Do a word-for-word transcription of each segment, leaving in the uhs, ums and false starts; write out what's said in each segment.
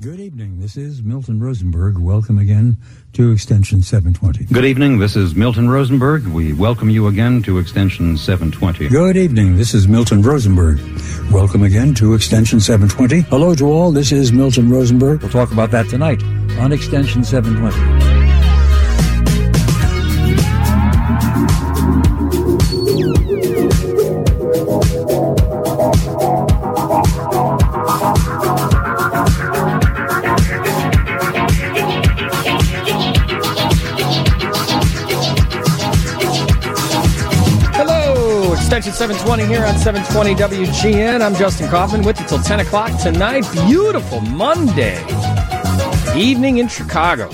Good evening. This is Milton Rosenberg. Welcome again to Extension seven twenty. Good evening. This is Milton Rosenberg. We welcome you again to Extension seven twenty. Good evening. This is Milton Rosenberg. Welcome again to Extension seven twenty. Hello to all. This is Milton Rosenberg. We'll talk about that tonight on Extension seven twenty. Extension seven twenty here on seven twenty W G N. I'm Justin Kaufman with you till ten o'clock tonight. Beautiful Monday evening in Chicago.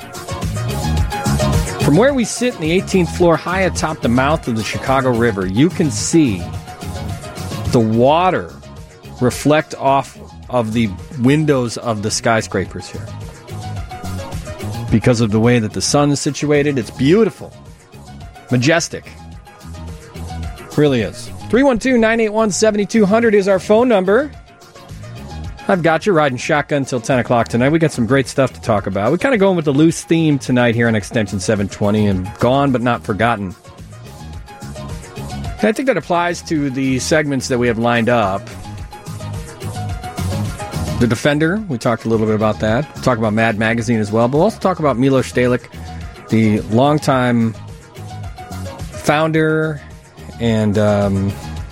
From where we sit in the eighteenth floor, high atop the mouth of the Chicago River, you can see the water reflect off of the windows of the skyscrapers here. Because of the way that the sun is situated, it's beautiful, majestic. Really is. three one two, nine eight one, seven two zero zero is our phone number. I've got you riding shotgun until ten o'clock tonight. We got some great stuff to talk about. We're kind of going with the loose theme tonight here on Extension seven twenty and gone but not forgotten. And I think that applies to the segments that we have lined up. The Defender, we talked a little bit about that. We'll talk about Mad Magazine as well, but we'll also talk about Milos Stehlik, the longtime founder and um,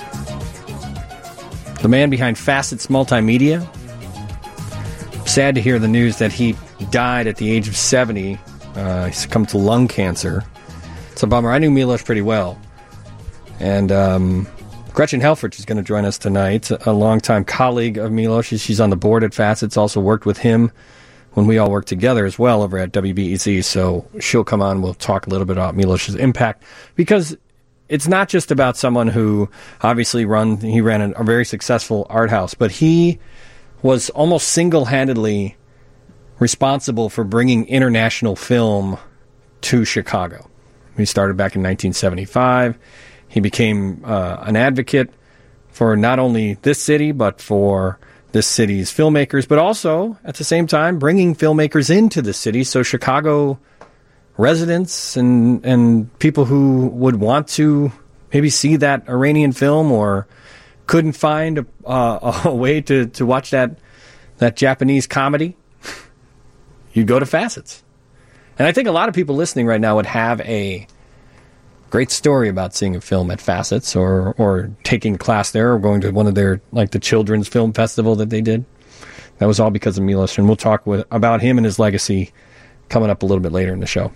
the man behind Facets Multimedia. Sad to hear the news that he died at the age of seventy. Uh, he succumbed to lung cancer. It's a bummer. I knew Milos pretty well. And um, Gretchen Helfrich is going to join us tonight, a longtime colleague of Milos. She's, she's on the board at Facets, also worked with him when we all worked together as well over at W B E Z. So she'll come on. We'll talk a little bit about Milos' impact, because it's not just about someone who obviously run. He ran a, a very successful art house, but he was almost single-handedly responsible for bringing international film to Chicago. He started back in nineteen seventy-five. He became uh, an advocate for not only this city, but for this city's filmmakers, but also, at the same time, bringing filmmakers into the city so Chicago residents and and people who would want to maybe see that Iranian film or couldn't find a, uh, a way to, to watch that that Japanese comedy, you go to Facets. And I think a lot of people listening right now would have a great story about seeing a film at Facets or or taking a class there or going to one of their, like the children's film festival that they did. That was all because of Milos, and we'll talk with, about him and his legacy coming up a little bit later in the show.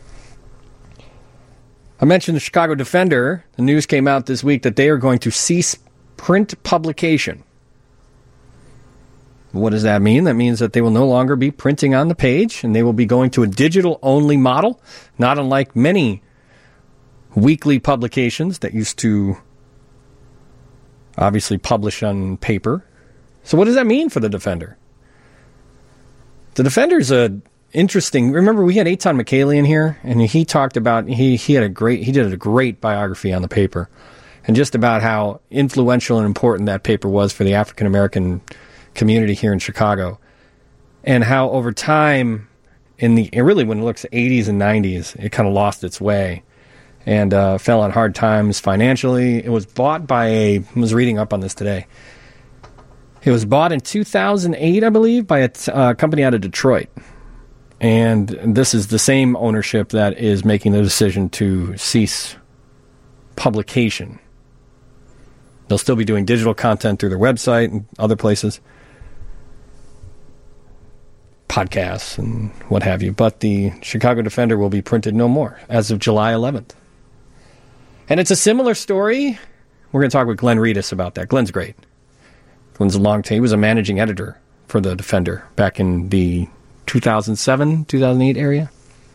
I mentioned the Chicago Defender. The news came out this week that they are going to cease print publication. What does that mean? That means that they will no longer be printing on the page, and they will be going to a digital-only model, not unlike many weekly publications that used to obviously publish on paper. So what does that mean for the Defender? The Defender is a interesting. Remember, we had Eitan Michaelian here, and he talked about he he had a great he did a great biography on the paper, and just about how influential and important that paper was for the African American community here in Chicago, and how over time, in the really when it looks at eighties and nineties, it kind of lost its way and uh, fell on hard times financially. It was bought by a. I was reading up on this today. It was bought in two thousand eight, I believe, by a t- uh, company out of Detroit. And this is the same ownership that is making the decision to cease publication. They'll still be doing digital content through their website and other places, podcasts and what have you. But the Chicago Defender will be printed no more as of July eleventh. And it's a similar story. We're going to talk with Glenn Reedus about that. Glenn's great. Glenn's a long time. He was a managing editor for the Defender back in the two thousand seven, two thousand eight area.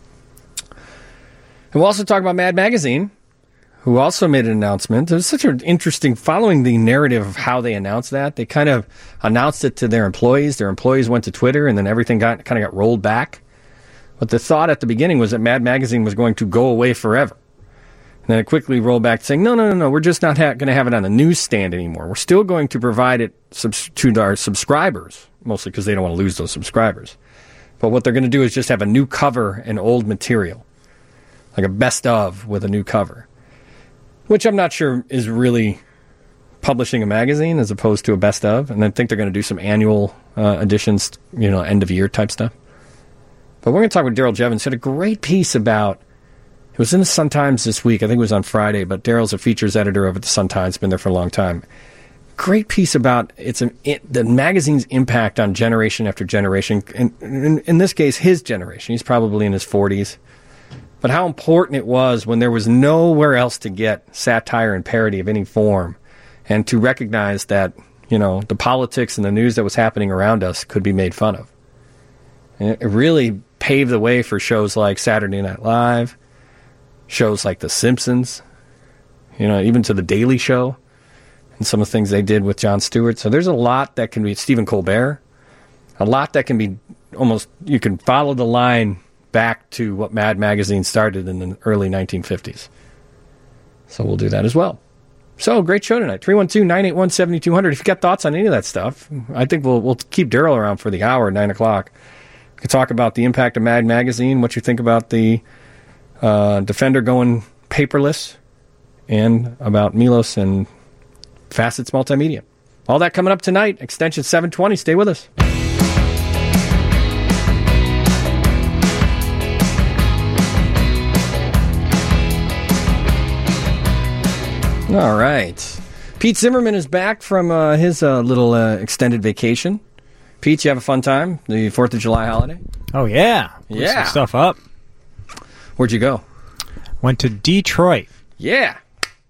And we'll also talk about Mad Magazine, who also made an announcement. It was such an interesting, following the narrative of how they announced that. They kind of announced it to their employees. Their employees went to Twitter, and then everything got kind of got rolled back. But the thought at the beginning was that Mad Magazine was going to go away forever. And then it quickly rolled back saying, no, no, no, no, we're just not ha- going to have it on the newsstand anymore. We're still going to provide it subs- to our subscribers, mostly because they don't want to lose those subscribers. But what they're going to do is just have a new cover and old material, like a best of with a new cover, which I'm not sure is really publishing a magazine as opposed to a best of. And I think they're going to do some annual uh, editions, you know, end of year type stuff. But we're going to talk with Daryl Jevons. He had a great piece about, it was in the Sun-Times this week. I think it was on Friday, but Daryl's a features editor over at the Sun-Times, been there for a long time. Great piece about it's an, it, the magazine's impact on generation after generation. In, in, in this case, his generation. He's probably in his forties. But how important it was when there was nowhere else to get satire and parody of any form, and to recognize that, you know, the politics and the news that was happening around us could be made fun of. And it really paved the way for shows like Saturday Night Live, shows like The Simpsons, you know, even to The Daily Show, and some of the things they did with Jon Stewart. So there's a lot that can be, Stephen Colbert, a lot that can be almost, you can follow the line back to what Mad Magazine started in the early nineteen fifties. So we'll do that as well. So, great show tonight. three one two, nine eight one, seven two zero zero. If you've got thoughts on any of that stuff, I think we'll we'll keep Daryl around for the hour at nine o'clock. We can talk about the impact of Mad Magazine, what you think about the uh, Defender going paperless, and about Milos and Facets Multimedia. All that coming up tonight. Extension seven twenty. Stay with us. All right. Pete Zimmerman is back from uh, his uh, little uh, extended vacation. Pete, you have a fun time? The fourth of July holiday? Oh, yeah. Blew Yeah. some stuff up. Where'd you go? Went to Detroit. Yeah.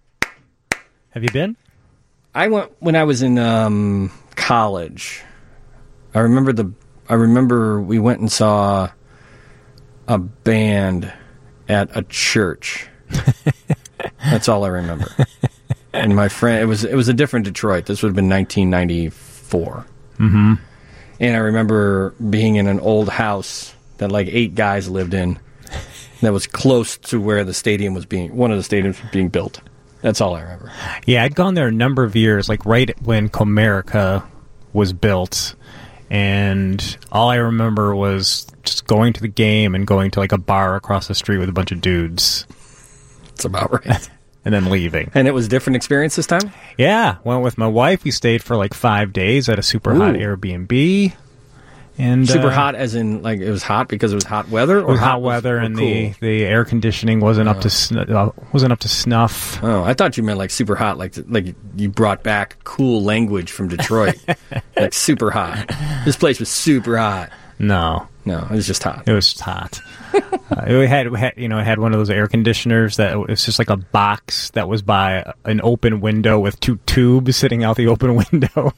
Have you been? I went when I was in um, college. I remember the. I remember we went and saw a band at a church. That's all I remember. And my friend, it was it was a different Detroit. This would have been nineteen ninety-four. Mm-hmm. And I remember being in an old house that like eight guys lived in that was close to where the stadium was being, one of the stadiums was being built. That's all I remember. Yeah, I'd gone there a number of years, like right when Comerica was built. And all I remember was just going to the game and going to like a bar across the street with a bunch of dudes. That's about right. And then leaving. And it was a different experience this time? Yeah, went with my wife. We stayed for like five days at a super Ooh. hot Airbnb. And super uh, hot as in like it was hot because it was hot weather? Or it was hot, hot weather was, and cool? the, the air conditioning wasn't up to sn- uh, wasn't up to snuff. Oh, I thought you meant like super hot, like like you brought back cool language from Detroit. Like super hot. This place was super hot. No. No, it was just hot. It was just hot. uh, it had, had, you know, it had one of those air conditioners that it was just like a box that was by an open window with two tubes sitting out the open window,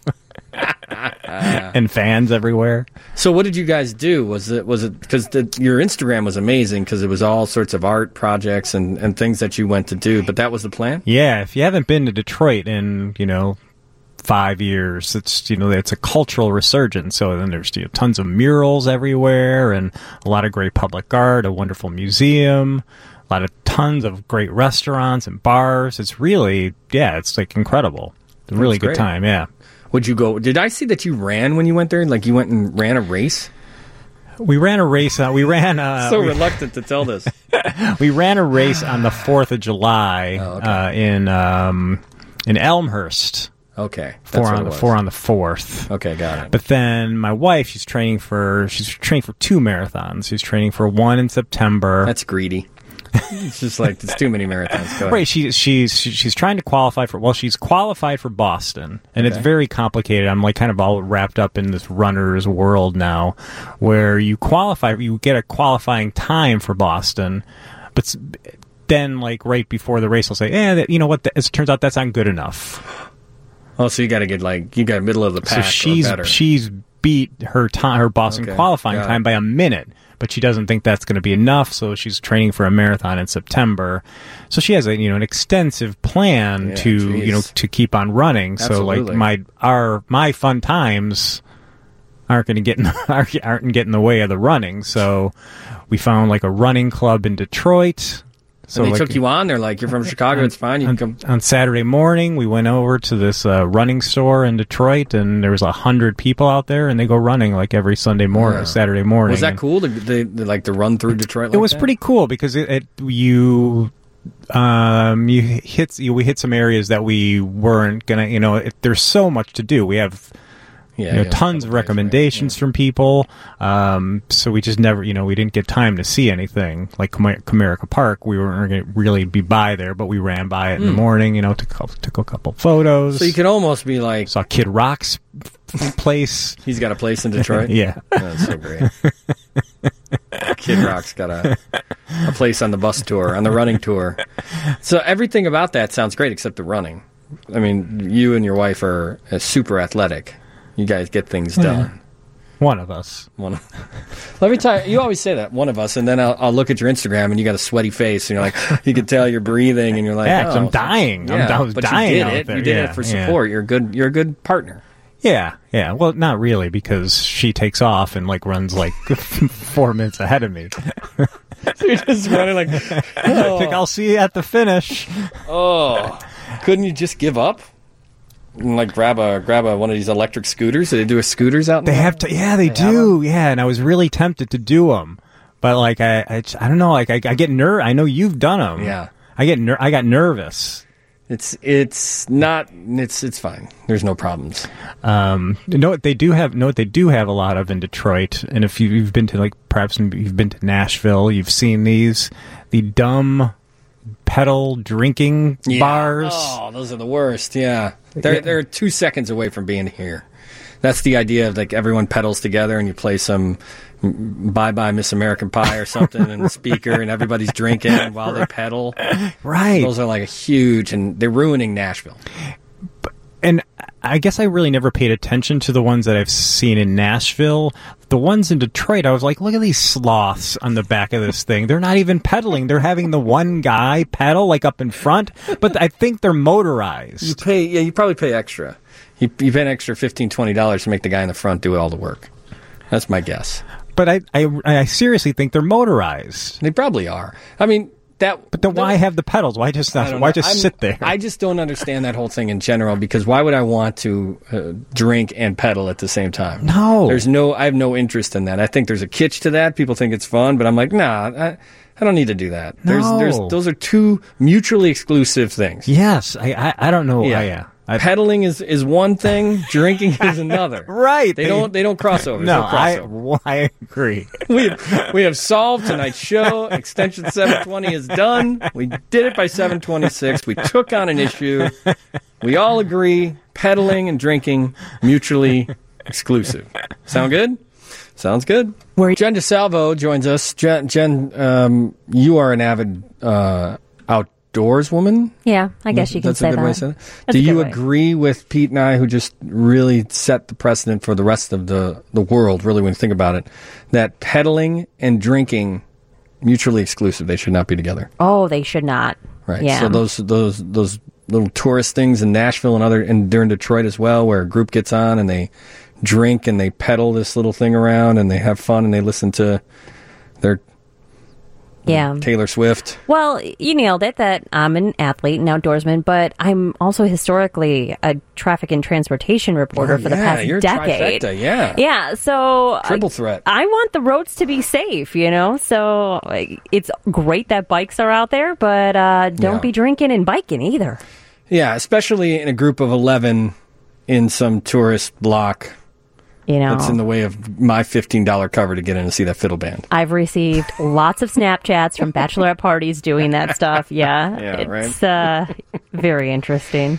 and fans everywhere. So, what did you guys do? Was it was it because your Instagram was amazing because it was all sorts of art projects and, and things that you went to do, but that was the plan? Yeah, if you haven't been to Detroit in, you know, five years, it's, you know, it's a cultural resurgence. So then there's, you know, tons of murals everywhere and a lot of great public art, a wonderful museum, a lot of tons of great restaurants and bars. It's really, yeah, it's like incredible. It's a really That's good great. time, yeah. Would you go? Did I see that you ran when you went there? Like you went and ran a race? We ran a race. Uh, we ran. Uh, so we, reluctant to tell this. we ran a race on the fourth of July Oh, okay. uh, in um, in Elmhurst. Okay, that's Four what on it the was. four on the fourth. Okay, got it. But then my wife, she's training for she's training for two marathons. She's training for one in September. That's greedy. It's just like it's too many marathons. Go ahead. Right, she, she's she, she's trying to qualify for. Well, she's qualified for Boston, and Okay. it's very complicated. I'm like kind of all wrapped up in this runner's world now, where you qualify, you get a qualifying time for Boston, but s- then like right before the race, they'll say, "Eh, that, you know what? As it turns out, that's not good enough." Oh, so you got to get like you got middle of the pack. So she's or better. she's beat her time, her Boston Okay, qualifying got it. time by a minute, but she doesn't think that's going to be enough. So she's training for a marathon in September. So she has a you know an extensive plan Yeah, to geez. you know to keep on running. So like Absolutely. my our my fun times aren't going to get in, aren't aren't get in the way of the running. So we found like a running club in Detroit. So and they like, took you on. They're like, you're from Chicago. on, It's fine. You on, can come. on Saturday morning, we went over to this uh, running store in Detroit, and there was a hundred people out there, and they go running like every Sunday morning, Yeah. Saturday morning. Was that And cool? To, they, they like to run through Detroit. Like it was that? pretty cool because it, it you. Um, you hit you, we hit some areas that we weren't gonna. You know, it, there's so much to do. We have Yeah, you know, yeah, tons of recommendations from people. Um, so we just never, you know, we didn't get time to see anything like Com- Comerica Park. We weren't going to really be by there, but we ran by it in the morning. You know, took a, took a couple photos. Hmm. So you could almost be like, saw Kid Rock's place. he's got a place in Detroit. Yeah, That's so great. Kid Rock's got a, a place on the bus tour, on the running tour. So everything about that sounds great except the running. I mean, you and your wife are uh, super athletic. You guys get things done. one of us. One of, let me tell you, you always say that, one of us, and then I'll, I'll look at your Instagram and you got a sweaty face and you're like, you can tell you're breathing and you're like, Yeah, 'cause oh, I'm dying. Yeah, I'm, I was but dying you did out it. there. You did yeah, it for yeah. support. You're a good. You're a good partner. Yeah, yeah. Well, not really, because she takes off and like runs like four minutes ahead of me. So you're just running like, I think I'll see you at the finish. oh, couldn't you just give up? And like grab a grab a one of these electric scooters? Do they do a scooters out? In They the- have to. Yeah, they, They have do. Yeah, and I was really tempted to do them, but like I, I, I don't know. Like I, I get ner. I know you've done them. Yeah. I get. Ner- I got nervous. It's it's not. It's it's fine. There's no problems. Um, you know what they do have? Know what they do have a lot of in Detroit, and if you, you've been to like perhaps you've been to Nashville, you've seen these the dumb pedal drinking Yeah. bars. Oh, those are the worst. Yeah, they're they're two seconds away from being here. That's the idea of like everyone pedals together and you play some Bye Bye Miss American Pie or something and the speaker and everybody's drinking while they pedal. Right. Those are like a huge, and they're ruining Nashville. And I guess I really never paid attention to the ones that I've seen in Nashville. The ones in Detroit, I was like, look at these sloths on the back of this thing. They're not even pedaling. They're having the one guy pedal like up in front, but I think they're motorized. You pay, yeah, you probably pay extra. You, you pay an extra fifteen dollars, twenty dollars to make the guy in the front do all the work. That's my guess. But I, I, I seriously think they're motorized. They probably are. I mean, that. But then why have the pedals? Why just I not? don't Why know. just I'm- sit there? I just don't understand that whole thing in general, because why would I want to uh, drink and pedal at the same time? No. There's no, I have no interest in that. I think there's a kitsch to that. People think it's fun, but I'm like, nah, I, I don't need to do that. There's, No. there's, those are two mutually exclusive things. Yes, I, I, I don't know. Yeah. I, yeah. I, Pedaling is, is one thing, drinking is another. Right. They don't they don't cross over. No, no I, crossover. I agree. we have, we have solved tonight's show. Extension seven twenty is done. We did it by seven twenty-six. We took on an issue. We all agree pedaling and drinking mutually exclusive. Sound good? Sounds good. Where- Jen DeSalvo joins us. Jen, Jen um, you are an avid uh, outdoors woman. Yeah, I guess you can That's say a good that. way to say that. That's Do a good you way. agree with Pete and I, who just really set the precedent for the rest of the, the world, really, when you think about it, that pedaling and drinking mutually exclusive? They should not be together. Oh, they should not. Right. Yeah. So those those those little tourist things in Nashville and other and during Detroit as well, where a group gets on and they drink and they pedal this little thing around and they have fun and they listen to their Yeah. Taylor Swift. Well, you nailed it that I'm an athlete and outdoorsman, but I'm also historically a traffic and transportation reporter Oh, for the yeah, past you're a decade. trifecta, yeah. Yeah, so Triple I, threat. I want the roads to be safe, you know? So like, it's great that bikes are out there, but uh, don't Yeah. be drinking and biking either. Yeah, especially in a group of eleven in some tourist block You know, that's in the way of my fifteen dollars cover to get in and see that fiddle band. I've received lots of Snapchats from bachelorette parties doing that stuff. Yeah, Yeah, right. it's uh, very interesting.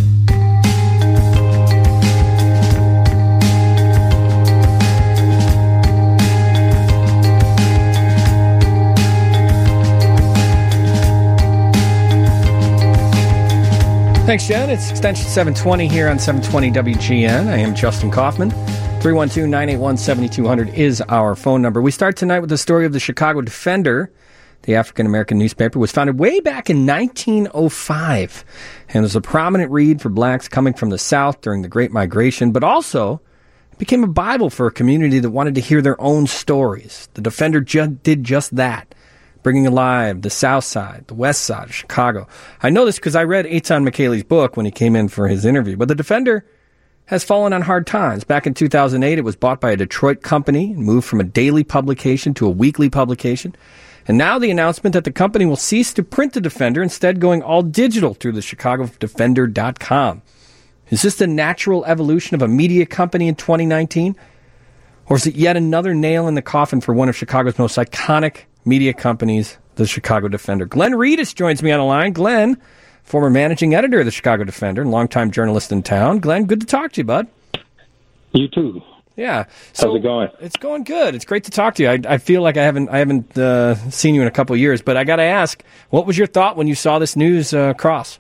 Thanks, Jen. It's extension seven twenty here on seven twenty W G N. I am Justin Kaufman. three one two, nine eight one, seven two zero zero is our phone number. We start tonight with the story of the Chicago Defender. The African-American newspaper was founded way back in nineteen oh five and was a prominent read for blacks coming from the South during the Great Migration, but also it became a Bible for a community that wanted to hear their own stories. The Defender ju- did just that. bringing alive the South Side, the West Side of Chicago. I know this because I read Eitan McKaylee's book when he came in for his interview. But the Defender has fallen on hard times. Back in two thousand eight, it was bought by a Detroit company and moved from a daily publication to a weekly publication. And now the announcement that the company will cease to print the Defender, instead going all digital through the chicago defender dot com. Is this the natural evolution of a media company in twenty nineteen? Or is it yet another nail in the coffin for one of Chicago's most iconic media companies, the Chicago Defender? Glenn Reedus joins me on the line. Glenn, former managing editor of the Chicago Defender and longtime journalist in town. Glenn, good to talk to you, bud. You too. Yeah. So how's it going? It's going good. It's great to talk to you. I, I feel like I haven't I haven't uh, seen you in a couple of years, but I got to ask, what was your thought when you saw this news uh, cross?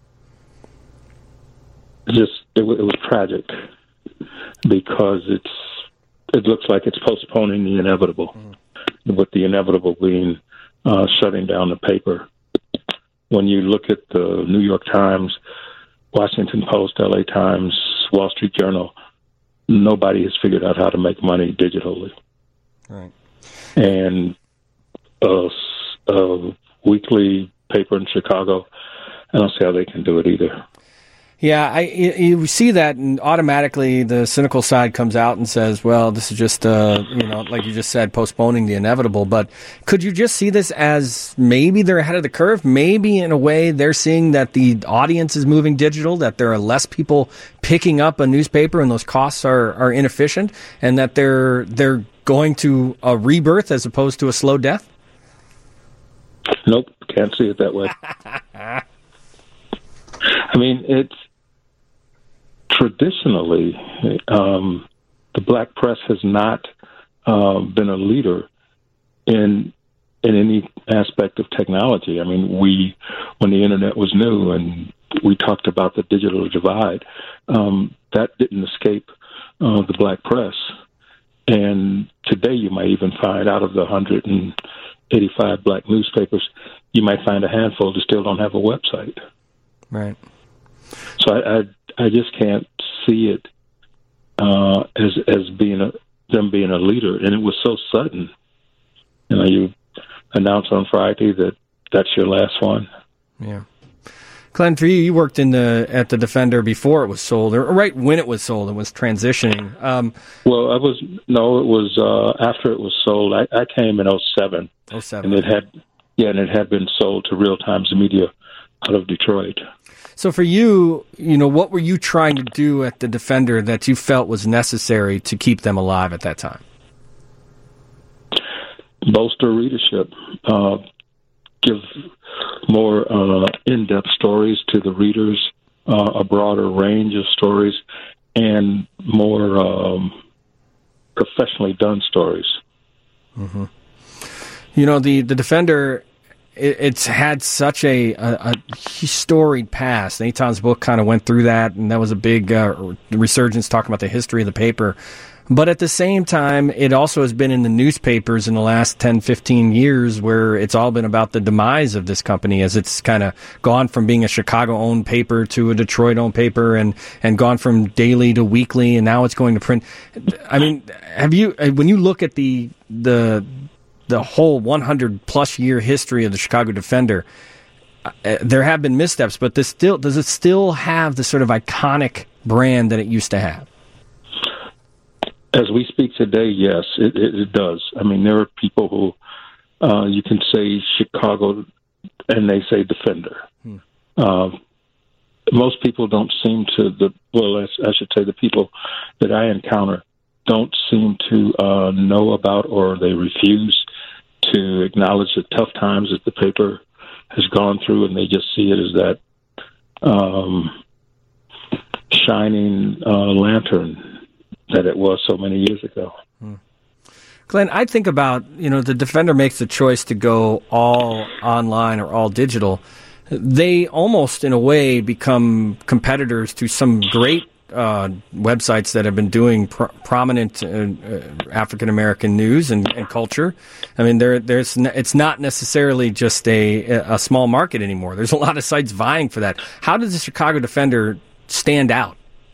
Just it, w- it was tragic because it's it looks like it's postponing the inevitable, mm. with the inevitable being uh, shutting down the paper. When you look at the New York Times, Washington Post, L A Times, Wall Street Journal, nobody has figured out how to make money digitally. Right. And a, a weekly paper in Chicago, I don't see how they can do it either. Yeah, I, you, you see that, and automatically the cynical side comes out and says, well, this is just, uh, you know, like you just said, postponing the inevitable. But could you just see this as maybe they're ahead of the curve? Maybe in a way they're seeing that the audience is moving digital, that there are less people picking up a newspaper and those costs are, are inefficient, and that they're they're going to a rebirth as opposed to a slow death? Nope, can't see it that way. I mean, it's traditionally, um, the black press has not uh, been a leader in in any aspect of technology. I mean, we, when the internet was new and we talked about the digital divide, um, that didn't escape uh, the black press. And today you might even find, out of the one hundred eighty-five black newspapers, you might find a handful that still don't have a website. Right. So I, I, I just can't see it uh, as as being a, them being a leader, and it was so sudden. You know, you announced on Friday that that's your last one. Yeah, Glenn, for you, you worked in the at the Defender before it was sold, or right when it was sold, it was transitioning. Um, well, I was no, it was uh, after it was sold. I, I came in oh seven, oh seven, and it had yeah, and it had been sold to Real Times Media out of Detroit. So for you, you know, what were you trying to do at the Defender that you felt was necessary to keep them alive at that time? Bolster readership, uh, give more uh, in-depth stories to the readers, uh, a broader range of stories, and more um, professionally done stories. Mm-hmm. You know, the, the Defender, it, it's had such a, a, a storied past. Eitan's book kind of went through that, and that was a big uh, resurgence talking about the history of the paper. But at the same time, it also has been in the newspapers in the last ten, fifteen years where it's all been about the demise of this company as it's kind of gone from being a Chicago-owned paper to a Detroit-owned paper and, and gone from daily to weekly, and now it's going to print. I mean, have you, when you look at the the the whole one hundred plus year history of the Chicago Defender, uh, there have been missteps, but this still does it still have the sort of iconic brand that it used to have? As we speak today, yes, it, it, it does. I mean, there are people who uh, you can say Chicago and they say Defender. Hmm. Uh, most people don't seem to, the well, I, I should say the people that I encounter don't seem to uh, know about, or they refuse to acknowledge the tough times that the paper has gone through, and they just see it as that um, shining uh, lantern that it was so many years ago. Hmm. Glenn, I think about, you know, the Defender makes the choice to go all online or all digital. They almost, in a way, become competitors to some great uh, websites that have been doing pro- prominent uh, uh, African-American news and, and culture. I mean, there, there's n- it's not necessarily just a, a small market anymore. There's a lot of sites vying for that. How does the Chicago Defender stand out?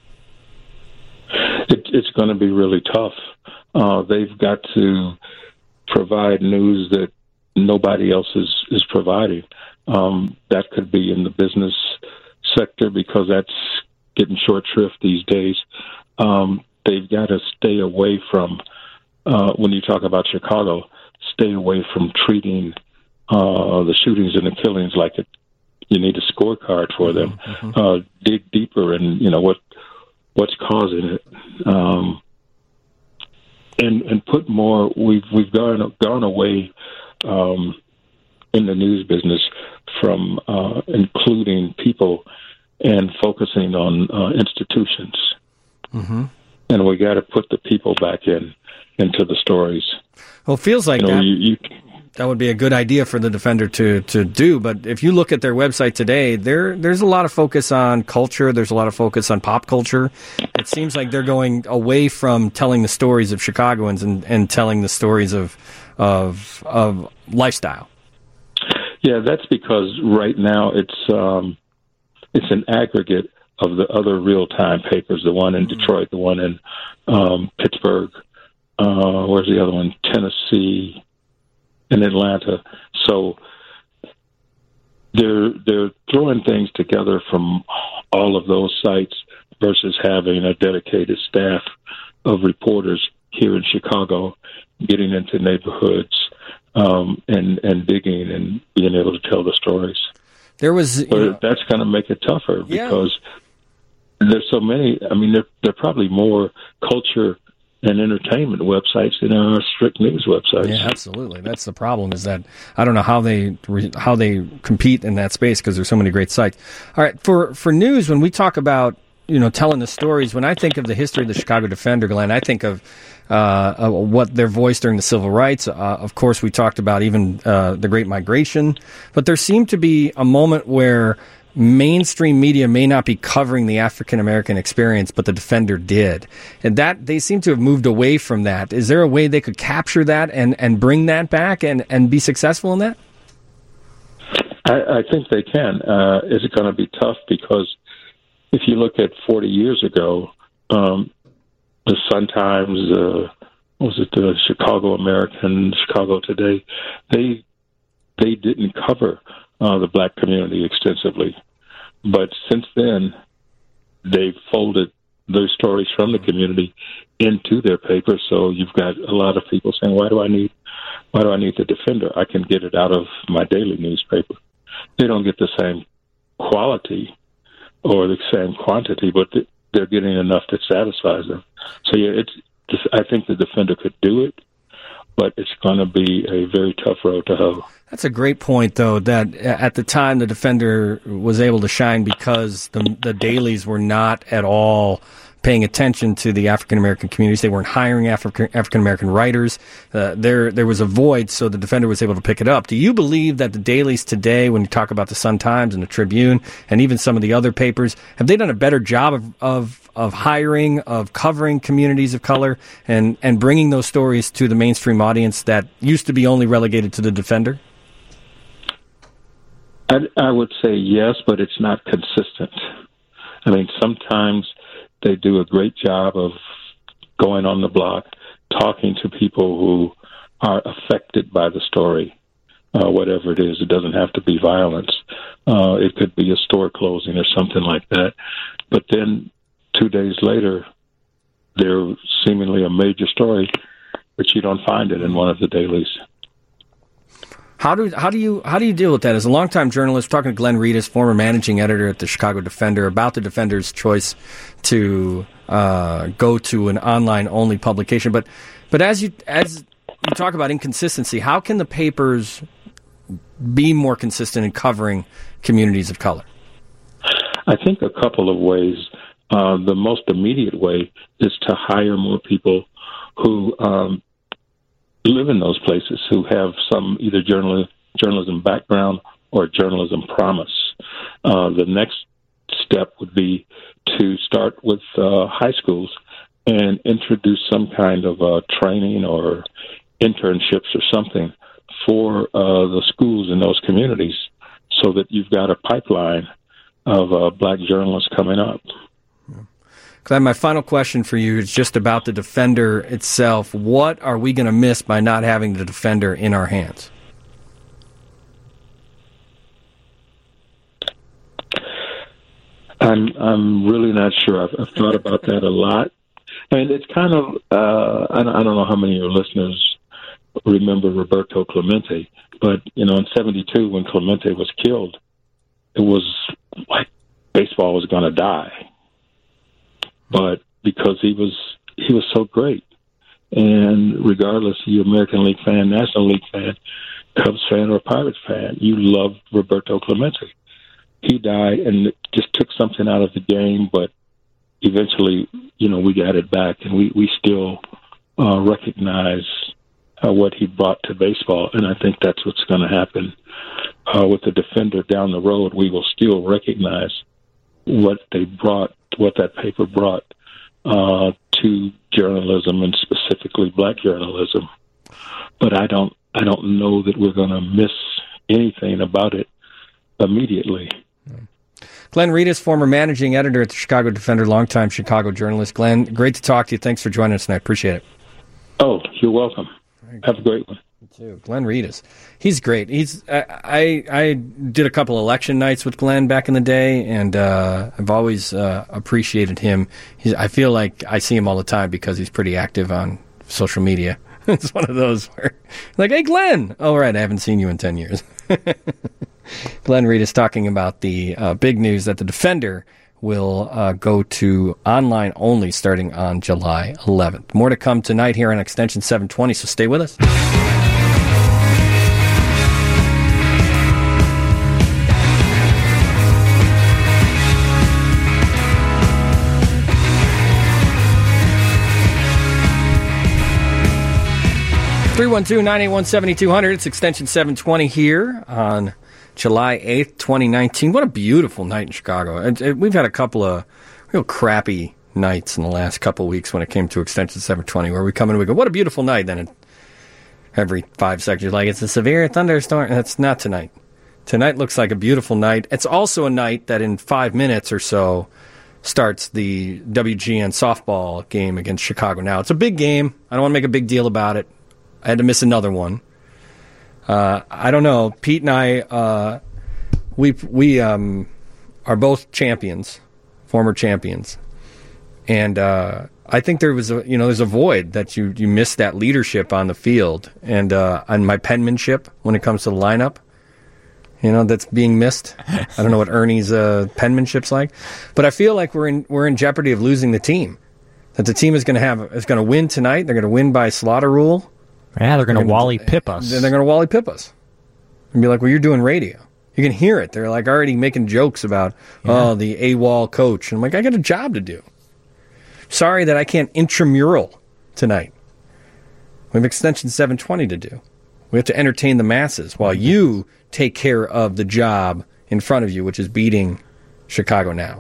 It, it's going to be really tough. Uh, they've got to provide news that nobody else is, is providing. Um, that could be in the business sector because that's getting short shrift these days. Um, they've got to stay away from, uh, when you talk about Chicago, stay away from treating uh, the shootings and the killings like it, you need a scorecard for them. Mm-hmm. Uh, dig deeper in, you know, what what's causing it. Um, and and put more, we've, we've gone, gone away um, in the news business from uh, including people and focusing on uh, institutions. Mm-hmm. And we got to put the people back in into the stories. Well, it feels like you know, that, you, you, that would be a good idea for the Defender to, to do. But if you look at their website today, there there's a lot of focus on culture. There's a lot of focus on pop culture. It seems like they're going away from telling the stories of Chicagoans and, and telling the stories of of of lifestyle. Yeah, that's because right now it's um, it's an aggregate of the other real-time papers, the one in Detroit, the one in um, Pittsburgh, uh, where's the other one? Tennessee and Atlanta. So they're they're throwing things together from all of those sites versus having a dedicated staff of reporters here in Chicago getting into neighborhoods um, and, and digging and being able to tell the stories. There was, but know, that's going to make it tougher yeah. because there's so many. I mean, there there are probably more culture and entertainment websites than there are strict news websites. Yeah, absolutely. That's the problem. Is that I don't know how they how they compete in that space because there's so many great sites. All right, for for news, when we talk about you know telling the stories, when I think of the history of the Chicago Defender, Glenn, I think of uh, uh, what their voice during the civil rights. Uh, of course, we talked about even uh, the Great Migration, but there seemed to be a moment where mainstream media may not be covering the African American experience, but the Defender did, and that they seem to have moved away from that. Is there a way they could capture that and, and bring that back and, and be successful in that? I, I think they can. Uh, is it going to be tough? Because if you look at forty years ago, um, the Sun-Times, uh, was it the Chicago American, Chicago Today, they they didn't cover uh, the black community extensively. But since then, they've folded those stories from the community into their paper. So you've got a lot of people saying, "Why do I need, why do I need the Defender? I can get it out of my daily newspaper." They don't get the same quality or the same quantity, but they're getting enough that satisfies them. So yeah, it's. Just, I think the Defender could do it, but it's going to be a very tough road to hoe. That's a great point, though, that at the time the Defender was able to shine because the, the dailies were not at all paying attention to the African-American communities. They weren't hiring African, African-American writers. Uh, there there was a void, so the Defender was able to pick it up. Do you believe that the dailies today, when you talk about the Sun-Times and the Tribune and even some of the other papers, have they done a better job of, of, of hiring, of covering communities of color and, and bringing those stories to the mainstream audience that used to be only relegated to the Defender? I, I would say yes, but it's not consistent. I mean, sometimes they do a great job of going on the block, talking to people who are affected by the story, uh, whatever it is. It doesn't have to be violence. Uh, it could be a store closing or something like that. But then two days later, they're seemingly a major story, but you don't find it in one of the dailies. How do how do you how do you deal with that? As a longtime journalist, talking to Glenn Reedus, former managing editor at the Chicago Defender, about the Defender's choice to uh, go to an online only publication. But but as you as you talk about inconsistency, how can the papers be more consistent in covering communities of color? I think a couple of ways. Uh, the most immediate way is to hire more people who um, live in those places, who have some either journal, journalism background or journalism promise. Uh, the next step would be to start with uh, high schools and introduce some kind of uh, training or internships or something for uh, the schools in those communities so that you've got a pipeline of uh, black journalists coming up. Glenn, my final question for you is just about the Defender itself. What are we going to miss by not having the Defender in our hands? I'm I'm really not sure. I've, I've thought about that a lot, and it's kind of uh, I, don't, I don't know how many of your listeners remember Roberto Clemente, but you know, in seventy-two when Clemente was killed, it was like baseball was going to die, but because he was he was so great, and regardless of you American League fan, National League fan, Cubs fan, or Pirates fan, you loved Roberto Clemente. He died, and it just took something out of the game, but eventually, you know, we got it back, and we, we still uh, recognize uh, what he brought to baseball, and I think that's what's going to happen uh, with the Defender down the road. We will still recognize what they brought, what that paper brought uh, to journalism, and specifically black journalism. But I don't, I don't know that we're going to miss anything about it immediately. Glenn Reedus, former managing editor at the Chicago Defender, longtime Chicago journalist. Glenn, great to talk to you. Thanks for joining us tonight. Appreciate it. Oh, you're welcome. Have a great one. You too. Glenn Reedus. He's great. He's I, I I did a couple election nights with Glenn back in the day, and uh, I've always uh, appreciated him. He's, I feel like I see him all the time because he's pretty active on social media. It's one of those where, like, hey, Glenn. Oh, right, I haven't seen you in ten years. Glenn Reed is talking about the uh, big news that the Defender will uh, go to online only starting on July eleventh. More to come tonight here on Extension seven twenty, so stay with us. three one two, nine eight one, seven two zero zero. It's Extension seven twenty here on July eighth, twenty nineteen. What a beautiful night in Chicago. And, and we've had a couple of real crappy nights in the last couple of weeks when it came to Extension seven twenty, where we come in and we go, what a beautiful night. Then every five seconds, you're like, it's a severe thunderstorm. That's not tonight. Tonight looks like a beautiful night. It's also a night that in five minutes or so starts the W G N softball game against Chicago. Now, it's a big game. I don't want to make a big deal about it. I had to miss another one. Uh, I don't know. Pete and I, uh, we we um, are both champions, former champions, and uh, I think there was a you know there's a void that you you missed that leadership on the field and uh, on my penmanship when it comes to the lineup. You know that's being missed. I don't know what Ernie's uh, penmanship's like, but I feel like we're in we're in jeopardy of losing the team. That the team is going to have is going to win tonight. They're going to win by slaughter rule. Yeah, they're going to Wally Pip us. They're going to Wally Pip us. And be like, well, you're doing radio. You can hear it. They're like already making jokes about, yeah. oh, the AWOL coach. And I'm like, I got a job to do. Sorry that I can't intramural tonight. We have Extension seven twenty to do. We have to entertain the masses while you take care of the job in front of you, which is beating Chicago now.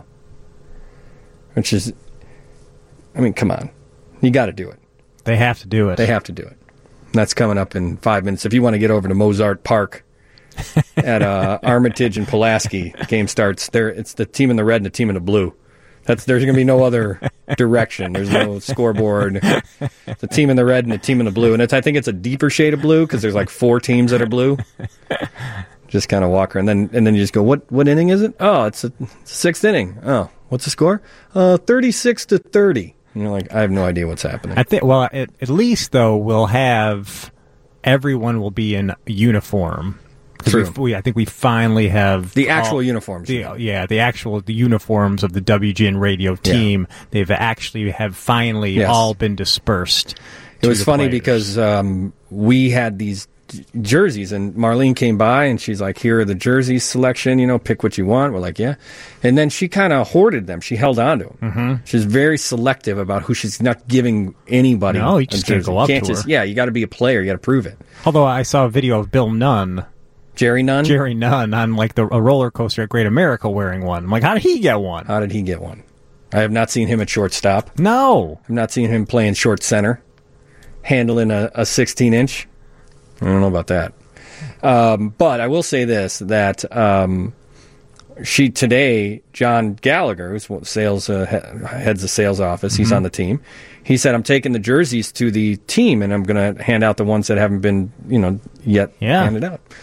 Which is, I mean, come on. You got to do it. They have to do it. They have to do it. That's coming up in five minutes. If you want to get over to Mozart Park at uh, Armitage and Pulaski, the game starts there. It's the team in the red and the team in the blue. That's there's going to be no other direction. There's no scoreboard. The team in the red and the team in the blue, and it's I think it's a deeper shade of blue because there's like four teams that are blue. Just kind of walk around, and then and then you just go, what what inning is it? Oh, it's a, it's a sixth inning. Oh, what's the score? Uh, thirty-six to thirty. And you're like, I have no idea what's happening. I think. Well, at, at least though, we'll have everyone will be in uniform. True. We, we, I think we finally have the actual all, uniforms. The, yeah, the actual the uniforms of the W G N radio team. Yeah. They've actually have finally yes. all been dispersed. It was funny players. because um, we had these jerseys, and Marlene came by and she's like, here are the jersey selection, you know, pick what you want. We're like, yeah. And then she kind of hoarded them. She held on to them. Mm-hmm. She's very selective about who she's not giving anybody. No, you just can't go up can't to just, her. Yeah, you got to be a player. You got to prove it. Although I saw a video of Bill Nunn. Jerry Nunn? Jerry Nunn on like the, a roller coaster at Great America wearing one. I'm like, how did he get one? How did he get one? I have not seen him at shortstop. No. I've not seen him playing short center, handling a, a sixteen inch. I don't know about that. Um, but I will say this, that um, she today, John Gallagher, who's sales uh, heads the sales office, mm-hmm. he's on the team. He said, I'm taking the jerseys to the team, and I'm going to hand out the ones that haven't been, you know, yet yeah. handed out.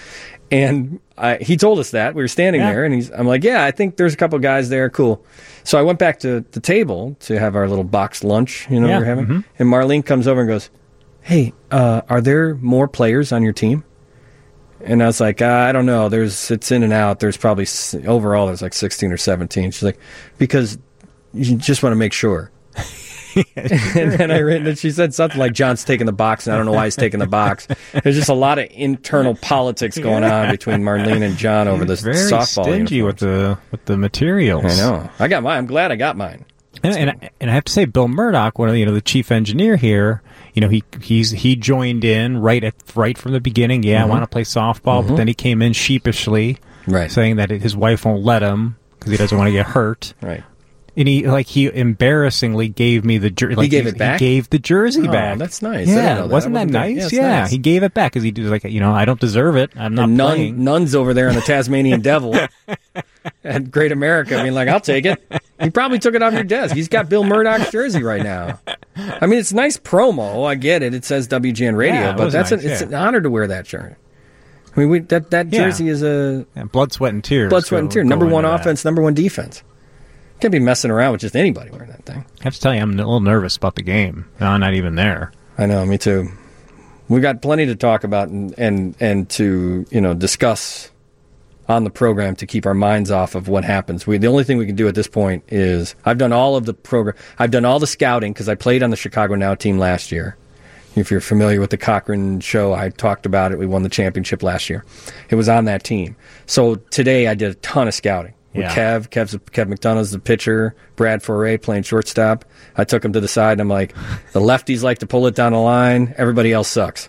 And I, he told us that. We were standing Yeah. there, and he's. I'm like, yeah, I think there's a couple guys there. Cool. So I went back to the table to have our little boxed lunch, you know, Yeah, we we're having. mhm. And Marlene comes over and goes, hey, uh, are there more players on your team? And I was like, uh, I don't know. There's It's in and out. There's probably, overall, there's like sixteen or seventeen. She's like, because you just want to make sure. And then I read that she said something like John's taking the box, and I don't know why he's taking the box. There's just a lot of internal politics going Yeah. on between Marlene and John over this Very softball stingy uniforms. with the with the materials. I know. I got mine. I'm glad I got mine. And, and, I, and I have to say, Bill Murdoch, one of the, you know the chief engineer here, you know he he's he joined in right at right from the beginning. Yeah, Mm-hmm. I want to play softball, but then he came in sheepishly, Right. saying that his wife won't let him because he doesn't want to get hurt. Right. And he like he embarrassingly gave me the jersey. Like, gave it back? He gave the jersey Oh, back. that's nice. I didn't Yeah, know that. wasn't I that wasn't there. nice? Yeah, it's Yeah, nice. he gave it back because he was like, you know, I don't deserve it. I'm not And playing. nun, nuns over there on the Tasmanian Devil at Great America. I mean, like, I'll take it. He probably took it off your desk. He's got Bill Murdoch's jersey right now. I mean, it's nice promo. I get it. It says W G N Radio, Yeah, it but was that's nice, an, it's yeah. an honor to wear that shirt. I mean, we, that that Yeah. jersey is a Yeah, blood, sweat, and tears. blood, sweat, and go- tear. go Number one into that. offense, number one defense. Can't be messing around with just anybody wearing that thing. I have to tell you, I'm a little nervous about the game. No, I'm not even there. I know, me too. We've got plenty to talk about and, and, and to, you know, discuss on the program to keep our minds off of what happens. We, the only thing we can do at this point is I've done all of the program. I've done all the scouting because I played on the Chicago Now team last year. If you're familiar with the Cochran show, I talked about it. We won the championship last year. It was on that team. So today I did a ton of scouting. With Yeah. Kev, Kev's, Kev McDonough's the pitcher, Brad Foray playing shortstop. I took him to the side, and I'm like, the lefties like to pull it down the line. Everybody else sucks.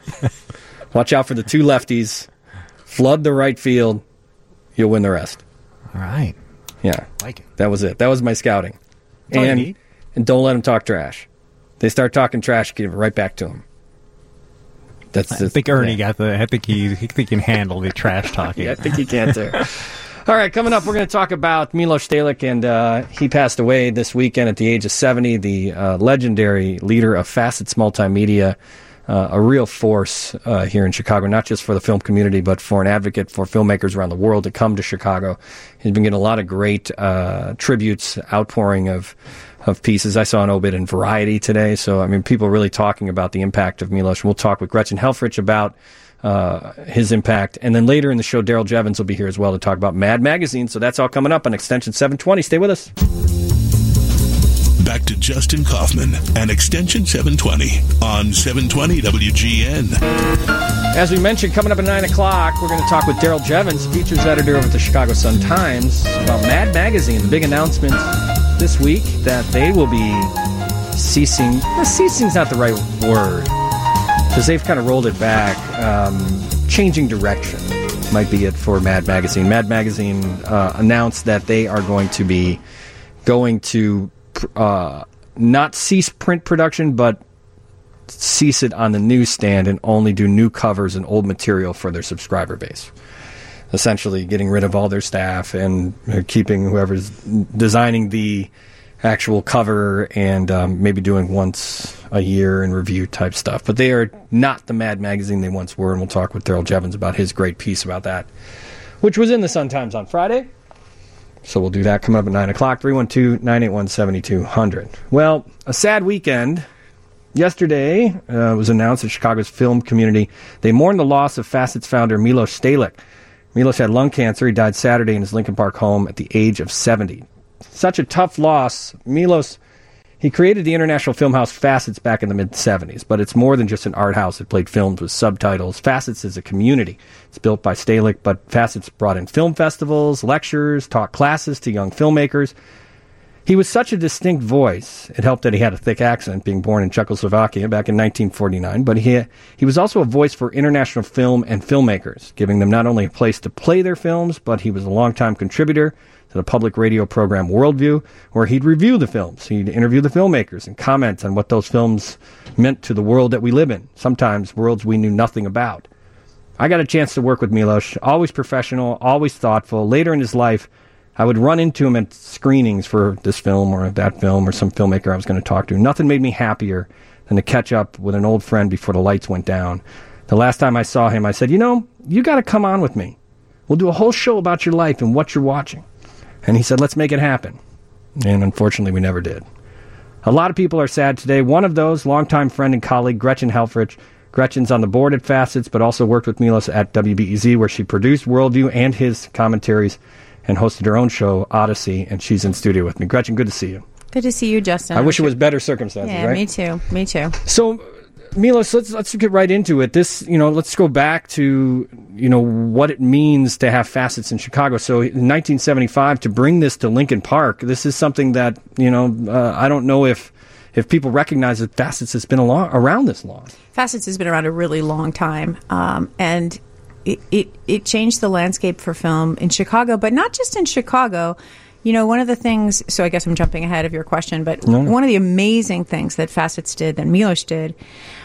Watch out for the two lefties. Flood the right field. You'll win the rest. All right. Yeah, Like it. that was it. That was my scouting. all you And, need. and don't let them talk trash. They start talking trash, give it right back to them. That's I the- think Ernie yeah. got the. I think he, he can handle the trash talking. Yeah, I think he can too. All right, coming up, we're going to talk about Milos Stalic, and uh, he passed away this weekend at the age of seventy, the uh, legendary leader of Facets Multimedia, uh, a real force uh, here in Chicago, not just for the film community, but for an advocate for filmmakers around the world to come to Chicago. He's been getting a lot of great uh, tributes, outpouring of of pieces. I saw an obit in Variety today, so, I mean, people really talking about the impact of Milos. We'll talk with Gretchen Helfrich about Uh, his impact. And then later in the show, Daryl Jevons will be here as well to talk about Mad Magazine. So that's all coming up on Extension seven twenty. Stay with us. Back to Justin Kaufman and Extension seven twenty on seven twenty W G N. As we mentioned, coming up at nine o'clock, we're going to talk with Daryl Jevons, features editor over at the Chicago Sun-Times, about Mad Magazine. The big announcement this week that they will be ceasing. Well, ceasing's not the right word, because they've kind of rolled it back. Um, changing direction might be it for Mad Magazine. Mad Magazine uh, announced that they are going to be going to uh, not cease print production, but cease it on the newsstand and only do new covers and old material for their subscriber base. Essentially getting rid of all their staff and keeping whoever's designing the actual cover and um, maybe doing once a year and review type stuff. But they are not the Mad Magazine they once were, and we'll talk with Daryl Jevons about his great piece about that, which was in the Sun-Times on Friday. So we'll do that coming up at nine o'clock, three one two, nine eight one, seven two zero zero. Well, a sad weekend. Yesterday uh, was announced that Chicago's film community, they mourned the loss of Facets founder Milos Stalic. Milos had lung cancer. He died Saturday in his Lincoln Park home at the age of seventy. Such a tough loss. Milos, he created the International Film House Facets back in the mid-seventies, but it's more than just an art house that played films with subtitles. Facets is a community. It's built by Stalic, but Facets brought in film festivals, lectures, taught classes to young filmmakers. He was such a distinct voice. It helped that he had a thick accent, being born in Czechoslovakia back in nineteen forty-nine, but he he was also a voice for international film and filmmakers, giving them not only a place to play their films, but he was a longtime contributor to the public radio program Worldview, where he'd review the films. He'd interview the filmmakers and comment on what those films meant to the world that we live in, sometimes worlds we knew nothing about. I got a chance to work with Milos, always professional, always thoughtful. Later in his life, I would run into him at screenings for this film or that film or some filmmaker I was going to talk to. Nothing made me happier than to catch up with an old friend before the lights went down. The last time I saw him, I said, you know, you got to come on with me. We'll do a whole show about your life and what you're watching. And he said, let's make it happen. And unfortunately, we never did. A lot of people are sad today. One of those, longtime friend and colleague, Gretchen Helfrich. Gretchen's on the board at Facets, but also worked with Milos at W B E Z, where she produced Worldview and his commentaries and hosted her own show, Odyssey, and she's in studio with me. Gretchen, good to see you. Good to see you, Justin. I wish it was better circumstances, yeah, right? me too. Me too. So, Milos, let's let's get right into it. This, you know, let's go back to, you know, what it means to have Facets in Chicago. So, in nineteen seventy-five, to bring this to Lincoln Park, this is something that, you know, uh, I don't know if if people recognize that Facets has been along, around this long. Facets has been around a really long time, um, and it, it it changed the landscape for film in Chicago, but not just in Chicago. You know, one of the things, so I guess I'm jumping ahead of your question, but no, no. one of the amazing things that Facets did, that Milos did,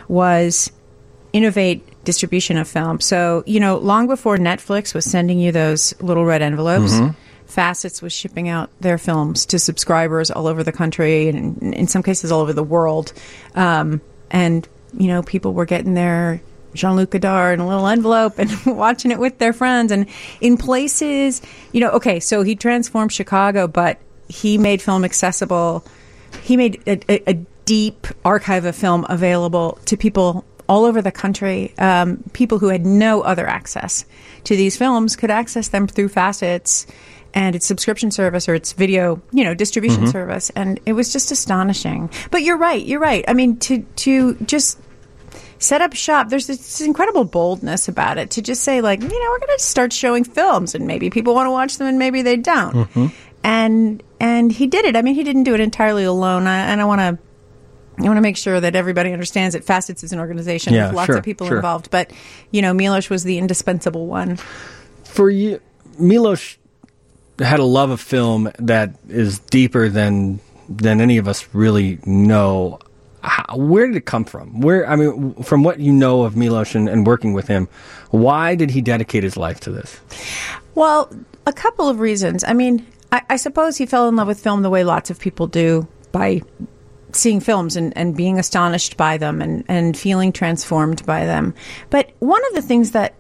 was innovate distribution of film. So, you know, long before Netflix was sending you those little red envelopes, mm-hmm. Facets was shipping out their films to subscribers all over the country and in some cases all over the world. Um, and, you know, people were getting their Jean-Luc Godard in a little envelope and watching it with their friends. And in places, you know, okay, so he transformed Chicago, but he made film accessible. He made a, a, a deep archive of film available to people all over the country. Um, people who had no other access to these films could access them through Facets and its subscription service or its video, you know, distribution mm-hmm. service. And it was just astonishing. But you're right, you're right. I mean, to to just set up shop, there's this incredible boldness about it to just say, like, you know, we're going to start showing films and maybe people want to watch them and maybe they don't. Mm-hmm. And and he did it. I mean, he didn't do it entirely alone. I, and I want to I want to make sure that everybody understands that Facets is an organization yeah, with lots sure, of people sure. involved. But, you know, Milos was the indispensable one. For you, Milos had a love of film that is deeper than than any of us really know. How, where did it come from? Where I mean, from what you know of Milos and, and working with him, why did he dedicate his life to this? Well, a couple of reasons. I mean, I, I suppose he fell in love with film the way lots of people do, by seeing films and, and being astonished by them and, and feeling transformed by them. But one of the things that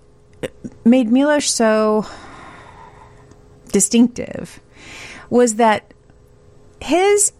made Milos so distinctive was that his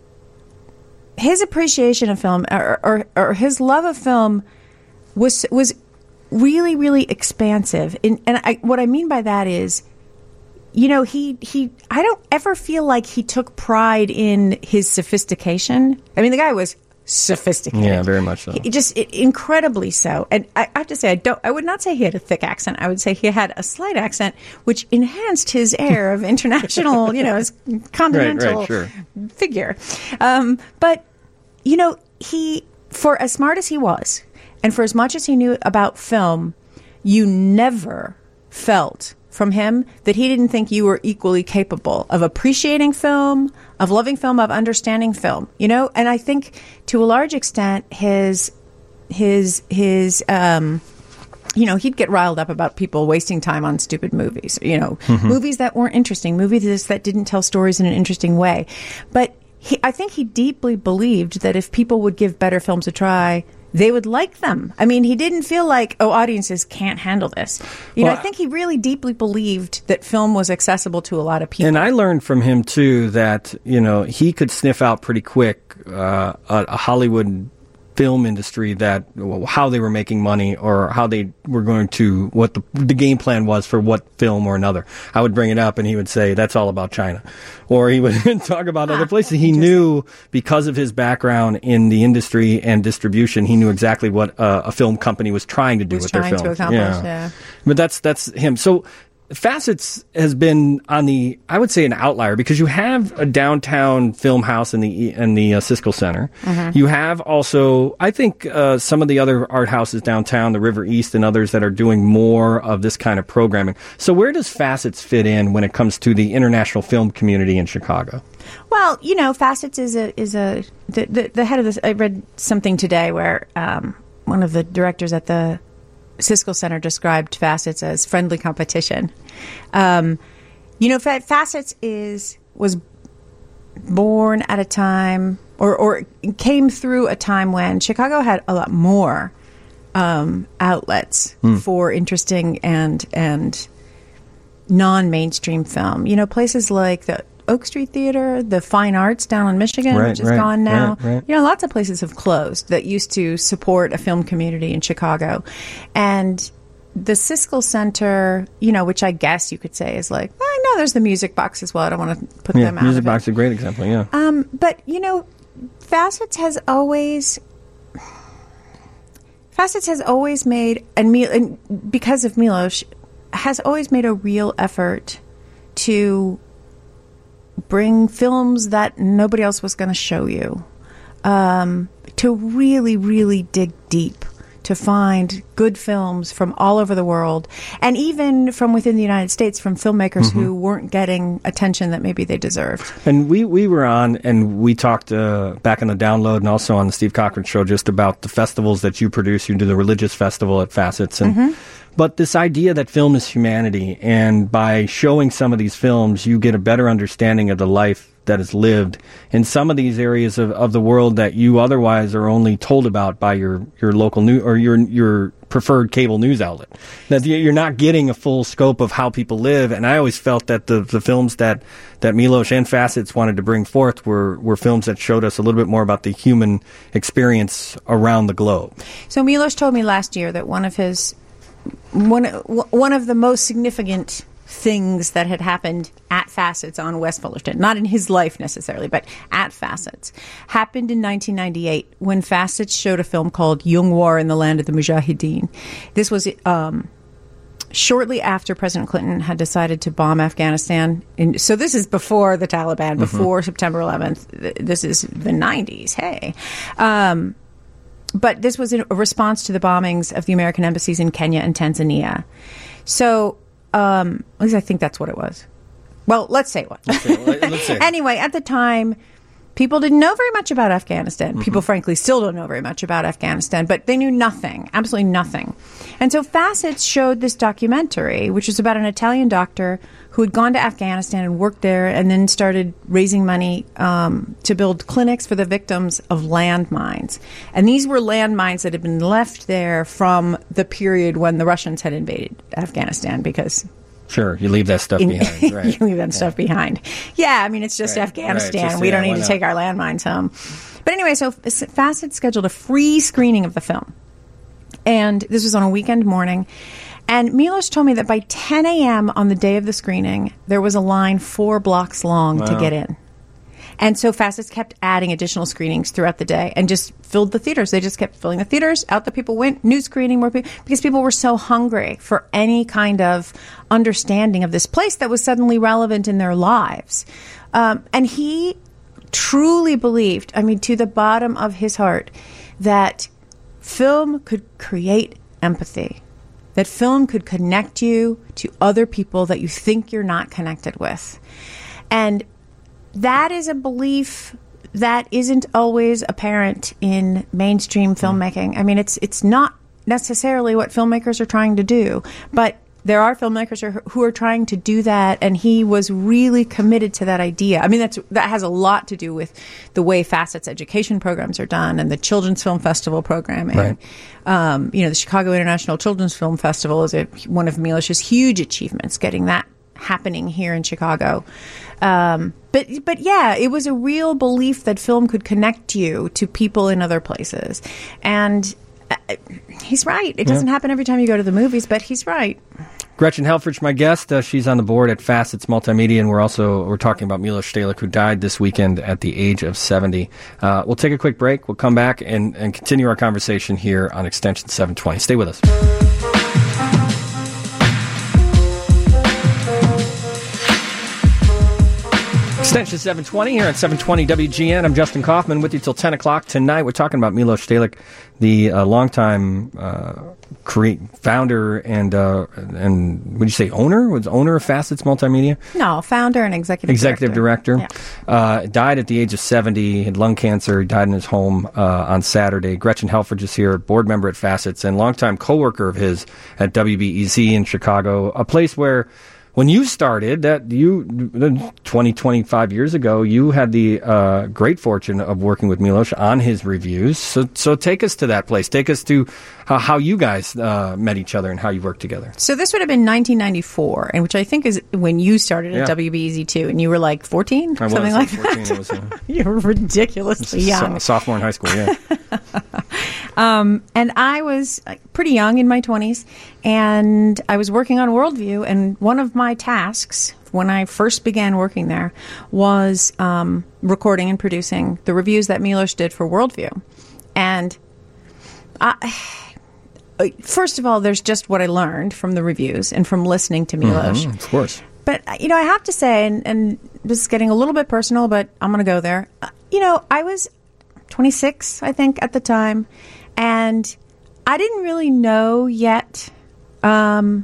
his appreciation of film or, or, or his love of film was was really, really expansive. In, and I, what I mean by that is, you know, he, he, I don't ever feel like he took pride in his sophistication. I mean, the guy was sophisticated. Yeah, very much so. He just it, incredibly so. And I, I have to say, I don't, I would not say he had a thick accent. I would say he had a slight accent, which enhanced his air of international, you know, his continental right, right, sure. figure. Um, but, you know, he, for as smart as he was, and for as much as he knew about film, you never felt from him that he didn't think you were equally capable of appreciating film, of loving film, of understanding film, you know? And I think to a large extent, his, his, his, um, you know, he'd get riled up about people wasting time on stupid movies, you know, mm-hmm. movies that weren't interesting, movies that didn't tell stories in an interesting way. But he, I think he deeply believed that if people would give better films a try, they would like them. I mean, he didn't feel like, oh, audiences can't handle this. You well, know, I think he really deeply believed that film was accessible to a lot of people. And I learned from him, too, that, you know, he could sniff out pretty quick uh, a, a Hollywood film industry that, how they were making money or how they were going to, what the, the game plan was for what film or another. I would bring it up and he would say, that's all about China. Or he would talk about ah, other places. He knew, because of his background in the industry and distribution, he knew exactly what uh, a film company was trying to do was with trying their films. To accomplish, yeah. yeah. But that's, that's him. So Facets has been on the, I would say, an outlier, because you have a downtown film house in the in the uh, Siskel Center. Mm-hmm. You have also, I think, uh, some of the other art houses downtown, the River East and others, that are doing more of this kind of programming. So where does Facets fit in when it comes to the international film community in Chicago? Well, you know, Facets is a is a the the, the head of this. I read something today where um, one of the directors at the Siskel Center described Facets as friendly competition. Um, you know, Facets is was born at a time, or, or came through a time when Chicago had a lot more um, outlets Hmm. for interesting and and non-mainstream film. You know, places like the Oak Street Theater, the Fine Arts down in Michigan, Right, which is right, gone now. right, right. You know, lots of places have closed that used to support a film community in Chicago. And the Siskel Center, you know, which I guess you could say is like, well, I know there's the Music Box as well. I don't want to put Yeah, them out Music of it. Box is a great example, yeah. Um, but, you know, Facets has always... Facets has always made, and, Mil- and because of Milos, has always made a real effort to bring films that nobody else was going to show you, um, to really, really dig deep, to find good films from all over the world, and even from within the United States, from filmmakers Mm-hmm. who weren't getting attention that maybe they deserved. And we, we were on, and we talked uh, back in the download and also on the Steve Cochran show just about the festivals that you produce. You do the religious festival at Facets. And, Mm-hmm. But this idea that film is humanity, and by showing some of these films, you get a better understanding of the life that is lived in some of these areas of, of the world that you otherwise are only told about by your, your local news or your your preferred cable news outlet. That you're not getting a full scope of how people live. And I always felt that the, the films that, that Milos and Facets wanted to bring forth were, were films that showed us a little bit more about the human experience around the globe. So Milos told me last year that one of his one one of the most significant things that had happened at Facets on West Fullerton, not in his life necessarily, but at Facets, happened in nineteen ninety-eight when Facets showed a film called Young War in the Land of the Mujahideen. This was um, shortly after President Clinton had decided to bomb Afghanistan. In, so this is before the Taliban, before September eleventh. This is the nineties. Hey. Um, But this was in a response to the bombings of the American embassies in Kenya and Tanzania. So, um, at least I think that's what it was. Well, let's say it was. Let's say, let's say. Anyway, at the time, people didn't know very much about Afghanistan. Mm-hmm. People, frankly, still don't know very much about Afghanistan, but they knew nothing, absolutely nothing. And so Facets showed this documentary, which was about an Italian doctor who had gone to Afghanistan and worked there and then started raising money um, to build clinics for the victims of landmines. And these were landmines that had been left there from the period when the Russians had invaded Afghanistan because... Sure, you leave that stuff In, behind, right? you leave that yeah. stuff behind. Yeah, I mean, it's just right. Afghanistan. Right. Just, we yeah, don't need to not? take our landmines home. But anyway, so Facet scheduled a free screening of the film. And this was on a weekend morning. And Milos told me that by ten a.m. on the day of the screening, there was a line four blocks long wow. to get in. And so Facets kept adding additional screenings throughout the day and just filled the theaters. They just kept filling the theaters. Out the people went. New screening, more people. Because people were so hungry for any kind of understanding of this place that was suddenly relevant in their lives. Um, and he truly believed, I mean, to the bottom of his heart, that film could create empathy. That film could connect you to other people that you think you're not connected with. And that is a belief that isn't always apparent in mainstream filmmaking. I mean, it's it's not necessarily what filmmakers are trying to do, but there are filmmakers who are trying to do that, and he was really committed to that idea. I mean, that's that has a lot to do with the way Facets education programs are done and the Children's Film Festival programming. Right. Um, you know, the Chicago International Children's Film Festival is a, one of Milos's huge achievements, getting that happening here in Chicago. Um, but but yeah, it was a real belief that film could connect you to people in other places. And uh, he's right. It doesn't yeah. happen every time you go to the movies, but he's right. Gretchen Helfrich, my guest, uh, she's on the board at Facets Multimedia, and we're also we're talking about Milos Stehlik, who died this weekend at the age of seventy. Uh, we'll take a quick break. We'll come back and, and continue our conversation here on Extension seven twenty. Stay with us. Extension seven twenty here at seven twenty W G N. I'm Justin Kaufman with you till ten o'clock tonight. We're talking about Milos Stehlik, the uh, longtime uh, cre- founder and, uh, and would you say owner? Was owner of Facets Multimedia? No, founder and executive Executive director. director. Yeah. Uh, died at the age of seventy, had lung cancer, died in his home uh, on Saturday. Gretchen Helfrich is here, board member at Facets and longtime co-worker of his at W B E Z in Chicago, a place where when you started, that you twenty, twenty-five years ago, you had the uh, great fortune of working with Milos on his reviews. So, so take us to that place. Take us to how, how you guys uh, met each other and how you worked together. So this would have been nineteen ninety-four, and which I think is when you started at Yeah. W B E Z two, and you were like fourteen, I was something like like fourteen. that. It was, uh, You were ridiculously young. so, sophomore in high school, yeah. Um, and I was uh, pretty young, in my twenties, and I was working on Worldview, and one of my tasks when I first began working there was um, recording and producing the reviews that Milos did for Worldview. And I, first of all, there's just what I learned from the reviews and from listening to Milos. Mhm, of course. But, you know, I have to say, and, and this is getting a little bit personal, but I'm going to go there. Uh, you know, I was twenty-six, I think, at the time, and I didn't really know yet. Um,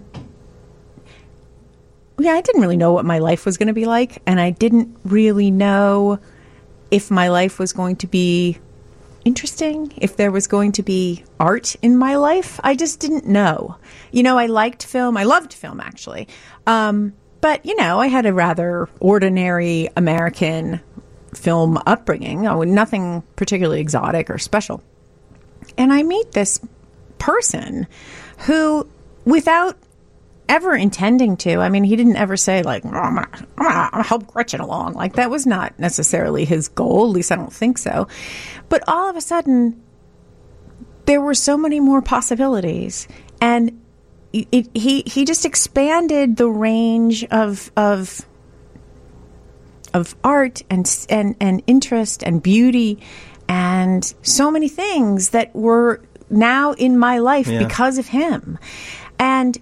yeah, I didn't really know what my life was going to be like, and I didn't really know if my life was going to be interesting, if there was going to be art in my life. I just didn't know. You know, I liked film. I loved film, actually. Um, but, you know, I had a rather ordinary American film upbringing. Oh, nothing particularly exotic or special. And I meet this person who, without ever intending to, I mean, he didn't ever say, like, oh, I'm going to I'm gonna help Gretchen along. Like, that was not necessarily his goal. At least I don't think so. But all of a sudden, there were so many more possibilities. And it, it, he he just expanded the range of of of art and and and interest and beauty and so many things that were now in my life Yeah. because of him. And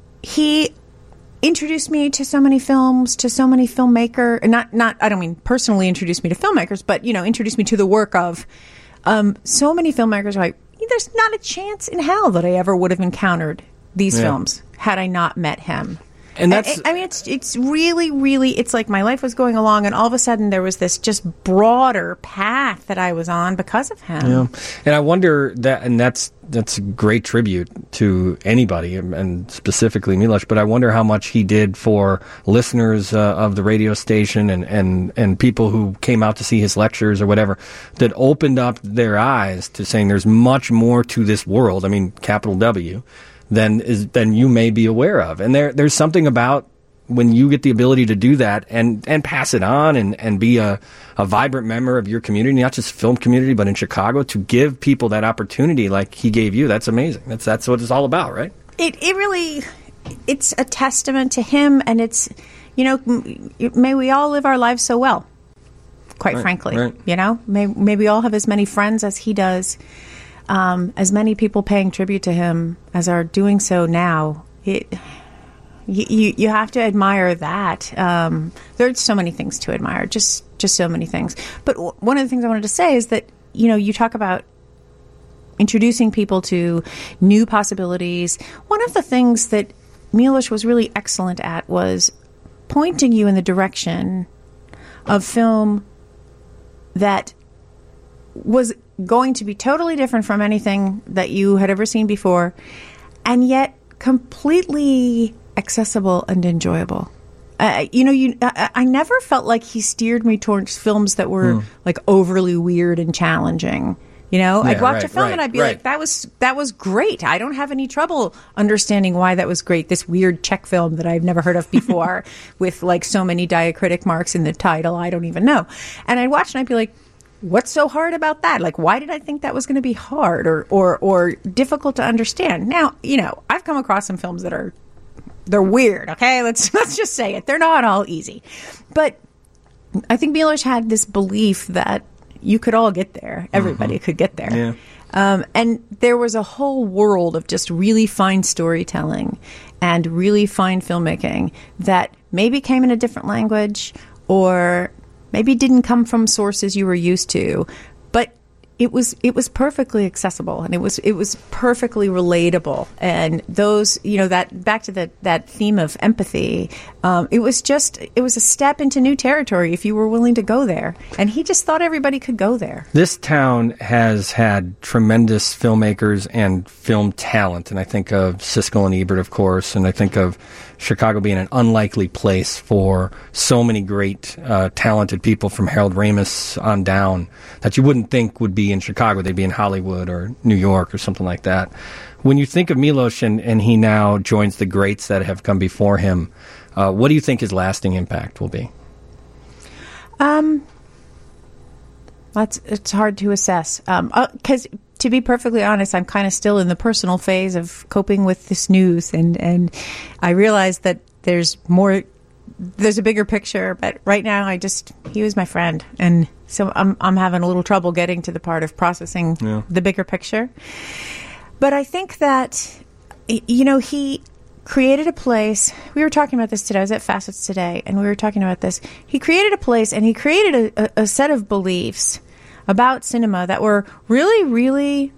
he introduced me to so many films, to so many filmmaker, not not I don't mean personally introduced me to filmmakers, but you know, introduced me to the work of um, so many filmmakers. Like, there's not a chance in hell that I ever would have encountered these Yeah. films had I not met him. And that's I, I mean, it's it's really, really, it's like my life was going along, and all of a sudden there was this just broader path that I was on because of him. Yeah, and I wonder that, and that's that's a great tribute to anybody, and specifically Milos. But I wonder how much he did for listeners uh, of the radio station and, and and people who came out to see his lectures or whatever, that opened up their eyes to saying there's much more to this world. I mean, capital W. Than is than you may be aware of, and there there's something about when you get the ability to do that and, and pass it on and, and be a, a vibrant member of your community, not just film community, but in Chicago, to give people that opportunity like he gave you. That's amazing. That's that's what it's all about, right? It it really, it's a testament to him, and it's, you know, m- may we all live our lives so well, quite Right, frankly. right. You know, may, may we all have as many friends as he does, um, as many people paying tribute to him as are doing so now. It, you, you, you have to admire that. Um, there's so many things to admire, just just so many things. But w- one of the things I wanted to say is that, you know, you talk about introducing people to new possibilities. One of the things that Milos was really excellent at was pointing you in the direction of film that was going to be totally different from anything that you had ever seen before, and yet completely accessible and enjoyable. Uh, you know, you I, I never felt like he steered me towards films that were Mm. like overly weird and challenging. You know, Yeah, I'd watch right, a film right, and I'd be right. like, "That was that was great. I don't have any trouble understanding why that was great." This weird Czech film that I've never heard of before, with like so many diacritic marks in the title, I don't even know. And I'd watch and I'd be like, "What's so hard about that? Like, why did I think that was going to be hard or or or difficult to understand?" Now, you know, I've come across some films that are they're weird. Okay, let's let's just say it. They're not all easy, but I think Milos had this belief that you could all get there. Everybody Mm-hmm. could get there. Yeah. Um, and there was a whole world of just really fine storytelling and really fine filmmaking that maybe came in a different language or maybe didn't come from sources you were used to. But it was it was perfectly accessible, and it was it was perfectly relatable. And those, you know, that back to the, that theme of empathy, um, it was just it was a step into new territory if you were willing to go there. And he just thought everybody could go there. This town has had tremendous filmmakers and film talent, and I think of Siskel and Ebert, of course, and I think of Chicago being an unlikely place for so many great, uh, talented people from Harold Ramis on down that you wouldn't think would be in Chicago. They'd be in Hollywood or New York or something like that. When you think of Milos and, and he now joins the greats that have come before him, uh, what do you think his lasting impact will be? Um, that's it's hard to assess. Um, because uh, to be perfectly honest, I'm kind of still in the personal phase of coping with this news, and, and I realize that there's more, there's a bigger picture. But right now, I just he was my friend, and so I'm I'm having a little trouble getting to the part of processing yeah. the bigger picture. But I think that, you know, he created a place. We were talking about this today. I was at Facets today, and we were talking about this. He created a place, and he created a, a, a set of beliefs about cinema that were really, really,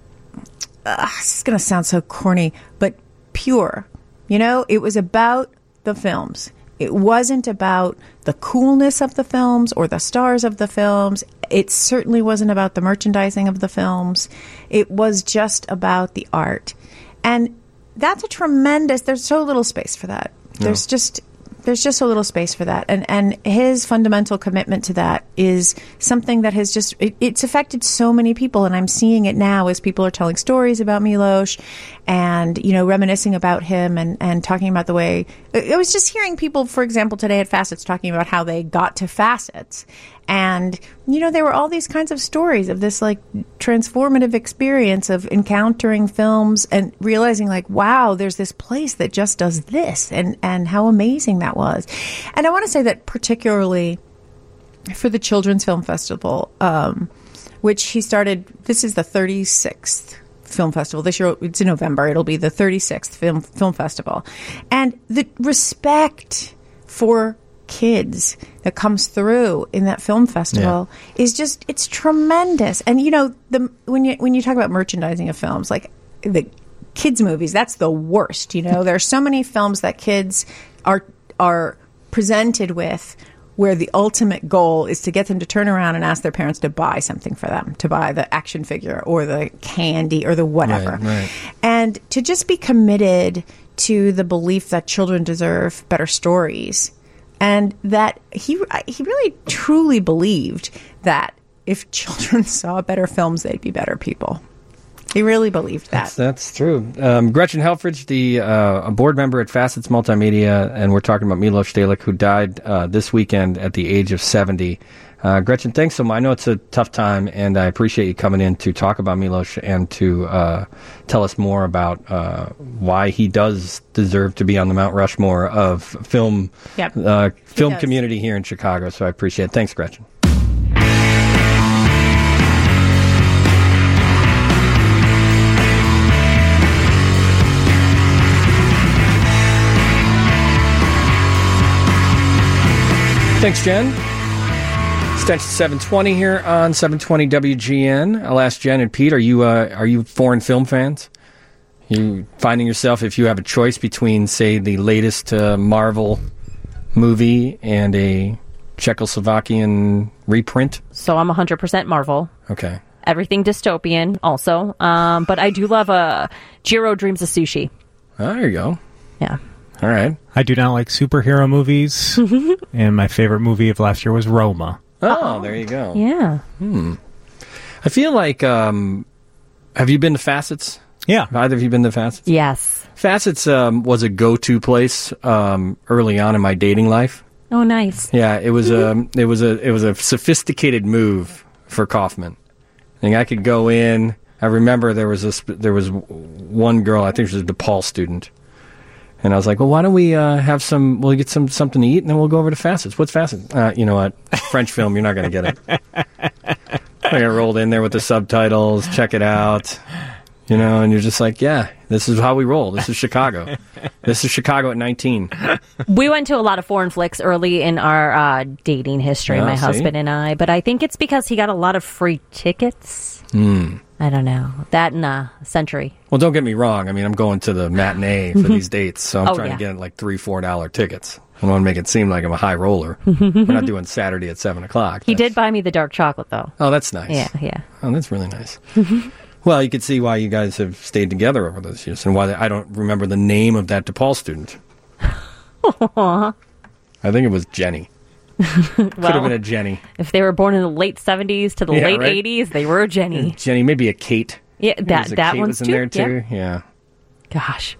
uh, this is going to sound so corny, but pure. You know, it was about the films. It wasn't about the coolness of the films or the stars of the films. It certainly wasn't about the merchandising of the films. It was just about the art. And that's a tremendous, there's so little space for that. No. There's just... There's just a little space for that. And and his fundamental commitment to that is something that has just, it, it's affected so many people. And I'm seeing it now as people are telling stories about Milos and, you know, reminiscing about him and, and talking about the way, I was just hearing people, for example, today at Facets talking about how they got to Facets. And, you know, there were all these kinds of stories of this, like, transformative experience of encountering films and realizing, like, wow, there's this place that just does this, and, and how amazing that was. And I want to say that particularly for the Children's Film Festival, um, which he started, this is the thirty-sixth Film Festival. This year, it's in November. It'll be the thirty-sixth Film, film Festival. And the respect for kids that comes through in that film festival yeah. is just, it's tremendous. And you know, the when you when you talk about merchandising of films, like the kids movies, that's the worst. You know, there are so many films that kids are are presented with where the ultimate goal is to get them to turn around and ask their parents to buy something for them, to buy the action figure or the candy or the whatever. Right, right. And to just be committed to the belief that children deserve better stories. And that he he really truly believed that if children saw better films, they'd be better people. He really believed that. That's, that's true. Um, Gretchen Helfrich, the uh, a board member at Facets Multimedia, and we're talking about Milos Stehlik, who died uh, this weekend at the age of seventy. Uh, Gretchen, thanks so much. I know it's a tough time, and I appreciate you coming in to talk about Milos and to uh, tell us more about uh, why he does deserve to be on the Mount Rushmore of film yep. uh, film community here in Chicago. So I appreciate it. Thanks, Gretchen. Thanks, Jen. Extension seven twenty here on seven twenty W G N. I'll ask Jen and Pete, are you uh, are you foreign film fans? You finding yourself, if you have a choice between, say, the latest uh, Marvel movie and a Czechoslovakian reprint? So I'm one hundred percent Marvel. Okay. Everything dystopian also. Um, but I do love uh, Jiro Dreams of Sushi. Oh, there you go. Yeah. All right. I do not like superhero movies, and my favorite movie of last year was Roma. Oh, oh. There you go. Yeah. Hmm. I feel like, um, have you been to Facets? Yeah. Have either of you been to Facets? Yes. Facets um, was a go-to place um, early on in my dating life. Oh, nice. Yeah, it was a it was a it was a sophisticated move for Kaufman. I think I could go in. I remember there was a there was one girl, I think she was a DePaul student. And I was like, well, why don't we uh, have some, we'll get some something to eat, and then we'll go over to Facets. What's Facets? Uh, you know what? French film, you're not going to get it. I got rolled in there with the subtitles, check it out. You know, and you're just like, yeah, this is how we roll. This is Chicago. This is Chicago at nineteen. We went to a lot of foreign flicks early in our uh, dating history, Yeah, my see? husband and I. But I think it's because he got a lot of free tickets. Hmm. I don't know. That and uh, Century. Well, don't get me wrong. I mean, I'm going to the matinee for these dates, so I'm Oh, trying yeah. to get like three, four dollar tickets. I don't want to make it seem like I'm a high roller. We're not doing Saturday at seven o'clock. He That's- did buy me the dark chocolate, though. Oh, that's nice. Yeah, yeah. Oh, that's really nice. Well, you can see why you guys have stayed together over those years, and why they, I don't remember the name of that DePaul student. I think it was Jenny. Could have been a Jenny. If they were born in the late seventies to the Yeah, late right? eighties, they were a Jenny. Jenny, maybe a Kate. Yeah, Maybe that there's a that Kate one's was in too. there too. Yeah. Yeah. Gosh.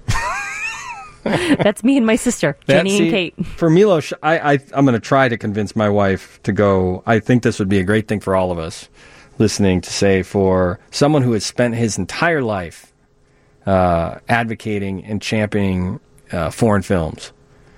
That's me and my sister, That- Jenny see, and Kate. For Milos, I, I, I'm going to try to convince my wife to go. I think this would be a great thing for all of us listening to say, for someone who has spent his entire life uh, advocating and championing uh, foreign films,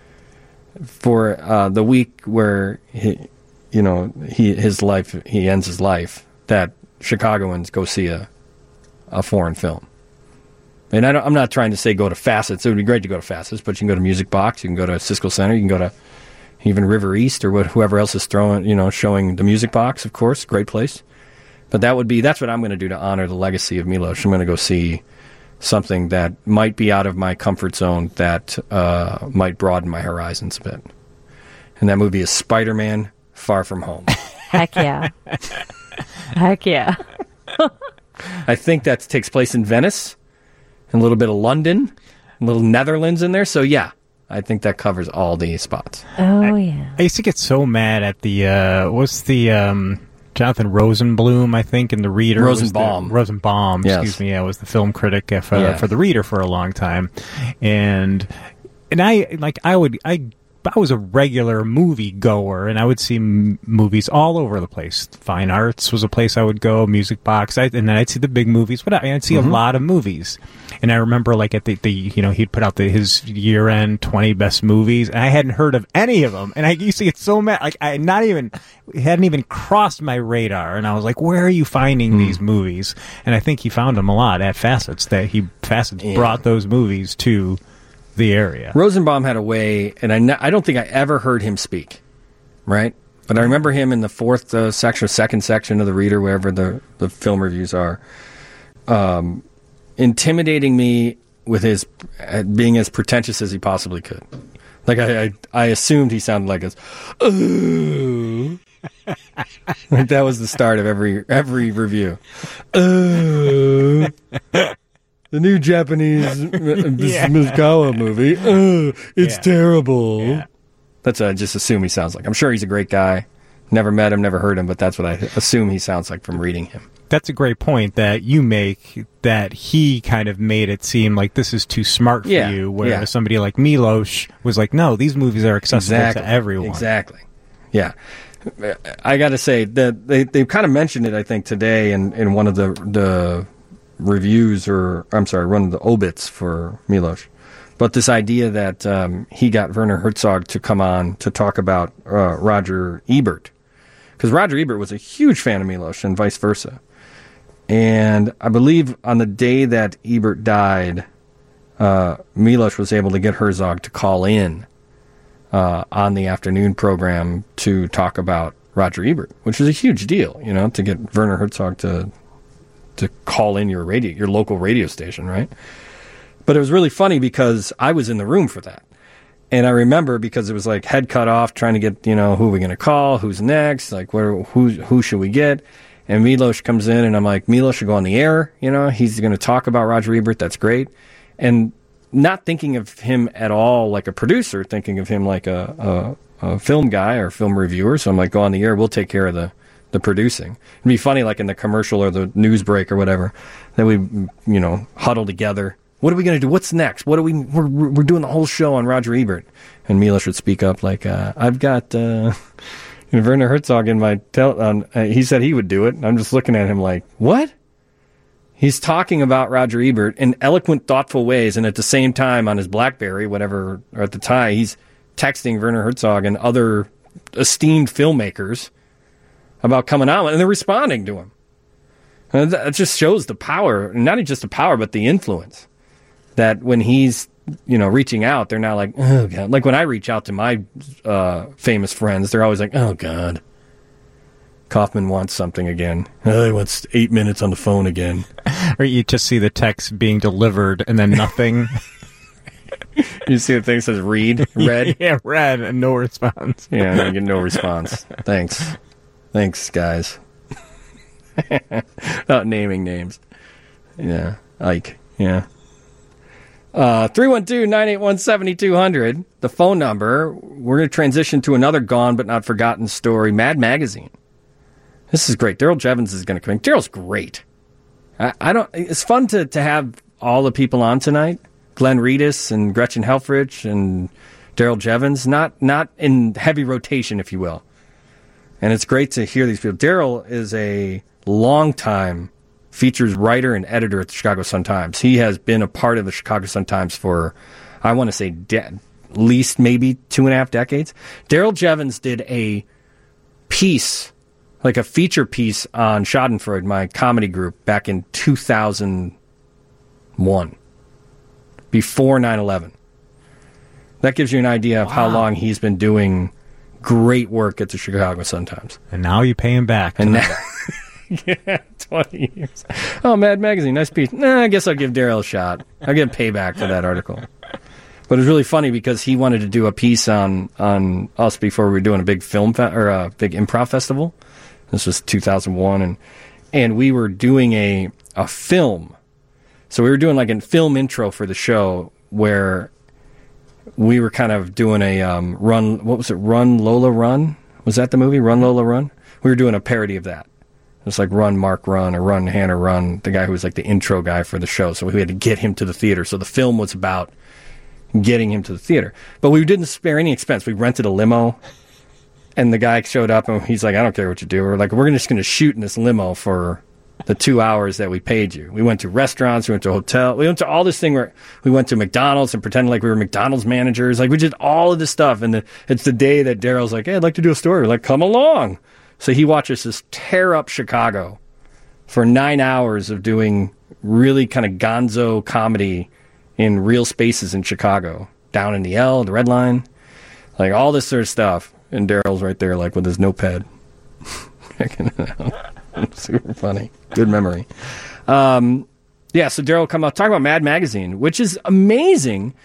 for uh, the week where he, you know, he his life he ends his life, that Chicagoans go see a a foreign film. And I don't, I'm not trying to say go to Facets. It would be great to go to Facets, but you can go to Music Box, you can go to Cisco Center, you can go to even River East or what, whoever else is throwing, you know, showing the Music Box, of course, great place. But that would be, that's what I'm going to do to honor the legacy of Milos. I'm going to go see something that might be out of my comfort zone, that uh, might broaden my horizons a bit. And that movie is Spider-Man: Far From Home. Heck yeah. Heck yeah. I think that takes place in Venice, and a little bit of London, a little Netherlands in there. So yeah, I think that covers all the spots. Oh, yeah. I used to get so mad at the uh, what's the um, Jonathan Rosenblum, I think, in the Reader. was the- Rosenbaum. Rosenbaum, Yes. excuse me. Yeah, was the film critic uh, for, Yeah. for the Reader for a long time, and and I like I would I. I was a regular movie goer, and I would see m- movies all over the place. Fine Arts was a place I would go, Music Box, I, and then I'd see the big movies. But I, I'd see Mm-hmm. a lot of movies, and I remember like at the, the you know he'd put out the, his year end twenty best movies, and I hadn't heard of any of them, and I used to get so mad. Like I not even it hadn't even crossed my radar, and I was like, where are you finding Hmm. these movies? And I think he found them a lot at Facets. That he Facets Yeah. brought those movies to the area. Rosenbaum had a way, and I, ne- I don't think I ever heard him speak, right? But I remember him in the fourth uh, section, or second section of the Reader, wherever the, the film reviews are, um, intimidating me with his uh, being as pretentious as he possibly could. Like I, I, I assumed he sounded like this. Ooh. Like that was the start of every every review. Ooh. The new Japanese Yeah. Mizukawa movie. Uh, it's Yeah. terrible. Yeah. That's what I just assume he sounds like. I'm sure he's a great guy. Never met him, never heard him, but that's what I assume he sounds like from reading him. That's a great point that you make, that he kind of made it seem like this is too smart for Yeah, you, whereas yeah. somebody like Milos was like, no, these movies are accessible Exactly. to everyone. Exactly. Yeah. I got to say that they they kind of mentioned it, I think, today in, in one of the the reviews, or I'm sorry, one of the obits for Milos. But this idea that um, he got Werner Herzog to come on to talk about uh, Roger Ebert, because Roger Ebert was a huge fan of Milos and vice versa. And I believe on the day that Ebert died, uh, Milos was able to get Herzog to call in uh, on the afternoon program to talk about Roger Ebert, which was a huge deal, you know, to get Werner Herzog to to call in your radio, your local radio station, right? But it was really funny because I was in the room for that. And I remember, because it was like head cut off, trying to get, you know, who are we going to call? Who's next? Like, where, who, who should we get? And Milos comes in, and I'm like, Milos should go on the air. You know, he's going to talk about Roger Ebert. That's great. And not thinking of him at all like a producer, thinking of him like a, a, a film guy or film reviewer. So I'm like, go on the air. We'll take care of the, the producing. It'd be funny, like in the commercial or the news break or whatever, that we, you know, huddle together. What are we going to do? What's next? What are we? We're, we're doing the whole show on Roger Ebert. And Milos would speak up like, uh, "I've got uh, Werner Herzog in my tel- on, uh, he said he would do it." And I'm just looking at him like, "What?" He's talking about Roger Ebert in eloquent, thoughtful ways, and at the same time, on his BlackBerry, whatever, or at the time, he's texting Werner Herzog and other esteemed filmmakers about coming out, and they're responding to him. And that just shows the power, not just the power, but the influence. That when he's, you know, reaching out, they're not like, oh, God. Like when I reach out to my uh, famous friends, they're always like, oh, God. Kaufman wants something again. Oh, he wants eight minutes on the phone again. Or you just see the text being delivered and then nothing. You see the thing that says read, read? Yeah, read, and no response. Yeah, you get no response. Thanks. Thanks, guys. Not naming names. Yeah, Ike. Yeah. Uh, three one two, nine eight one, seven two zero zero, the phone number. We're going to transition to another gone but not forgotten story, Mad Magazine. This is great. Daryl Jevons is going to come in. Daryl's great. I, I don't. It's fun to, to have all the people on tonight. Glenn Reedus and Gretchen Helfrich and Daryl Jevons, not not in heavy rotation, if you will. And it's great to hear these people. Daryl is a longtime features writer and editor at the Chicago Sun-Times. He has been a part of the Chicago Sun-Times for, I want to say, de- at least maybe two and a half decades. Daryl Jevons did a piece, like a feature piece on Schadenfreude, my comedy group, back in two thousand one. Before nine eleven. That gives you an idea of wow. how long he's been doing great work at the Chicago Sun-Times. And now you pay him back. And now, yeah, twenty years. Oh, Mad Magazine, nice piece. Nah, I guess I'll give Daryl a shot. I'll give payback for that article. But it was really funny because he wanted to do a piece on, on us before we were doing a big film fe- or a big improv festival. This was two thousand one, and and we were doing a a film. So we were doing like a film intro for the show where we were kind of doing a um, run, what was it, Run Lola Run? Was that the movie, Run Lola Run? We were doing a parody of that. It was like Run Mark Run or Run Hannah Run, the guy who was like the intro guy for the show. So we had to get him to the theater. So the film was about getting him to the theater. But we didn't spare any expense. We rented a limo, and the guy showed up, and he's like, I don't care what you do. We're like, we're just going to shoot in this limo for the two hours that we paid you. We went to restaurants, we went to a hotel, we went to all this thing where we went to McDonald's and pretended like we were McDonald's managers. Like we did all of this stuff. And the, it's the day that Daryl's like, hey, I'd like to do a story. We're like, come along. So he watches us tear up Chicago for nine hours of doing really kind of gonzo comedy in real spaces in Chicago, down in the L, the Red Line, like all this sort of stuff. And Daryl's right there, like with his notepad. Checking it out. Super funny. Good memory. Um, yeah, so Daryl come out, talk about Mad Magazine, which is amazing.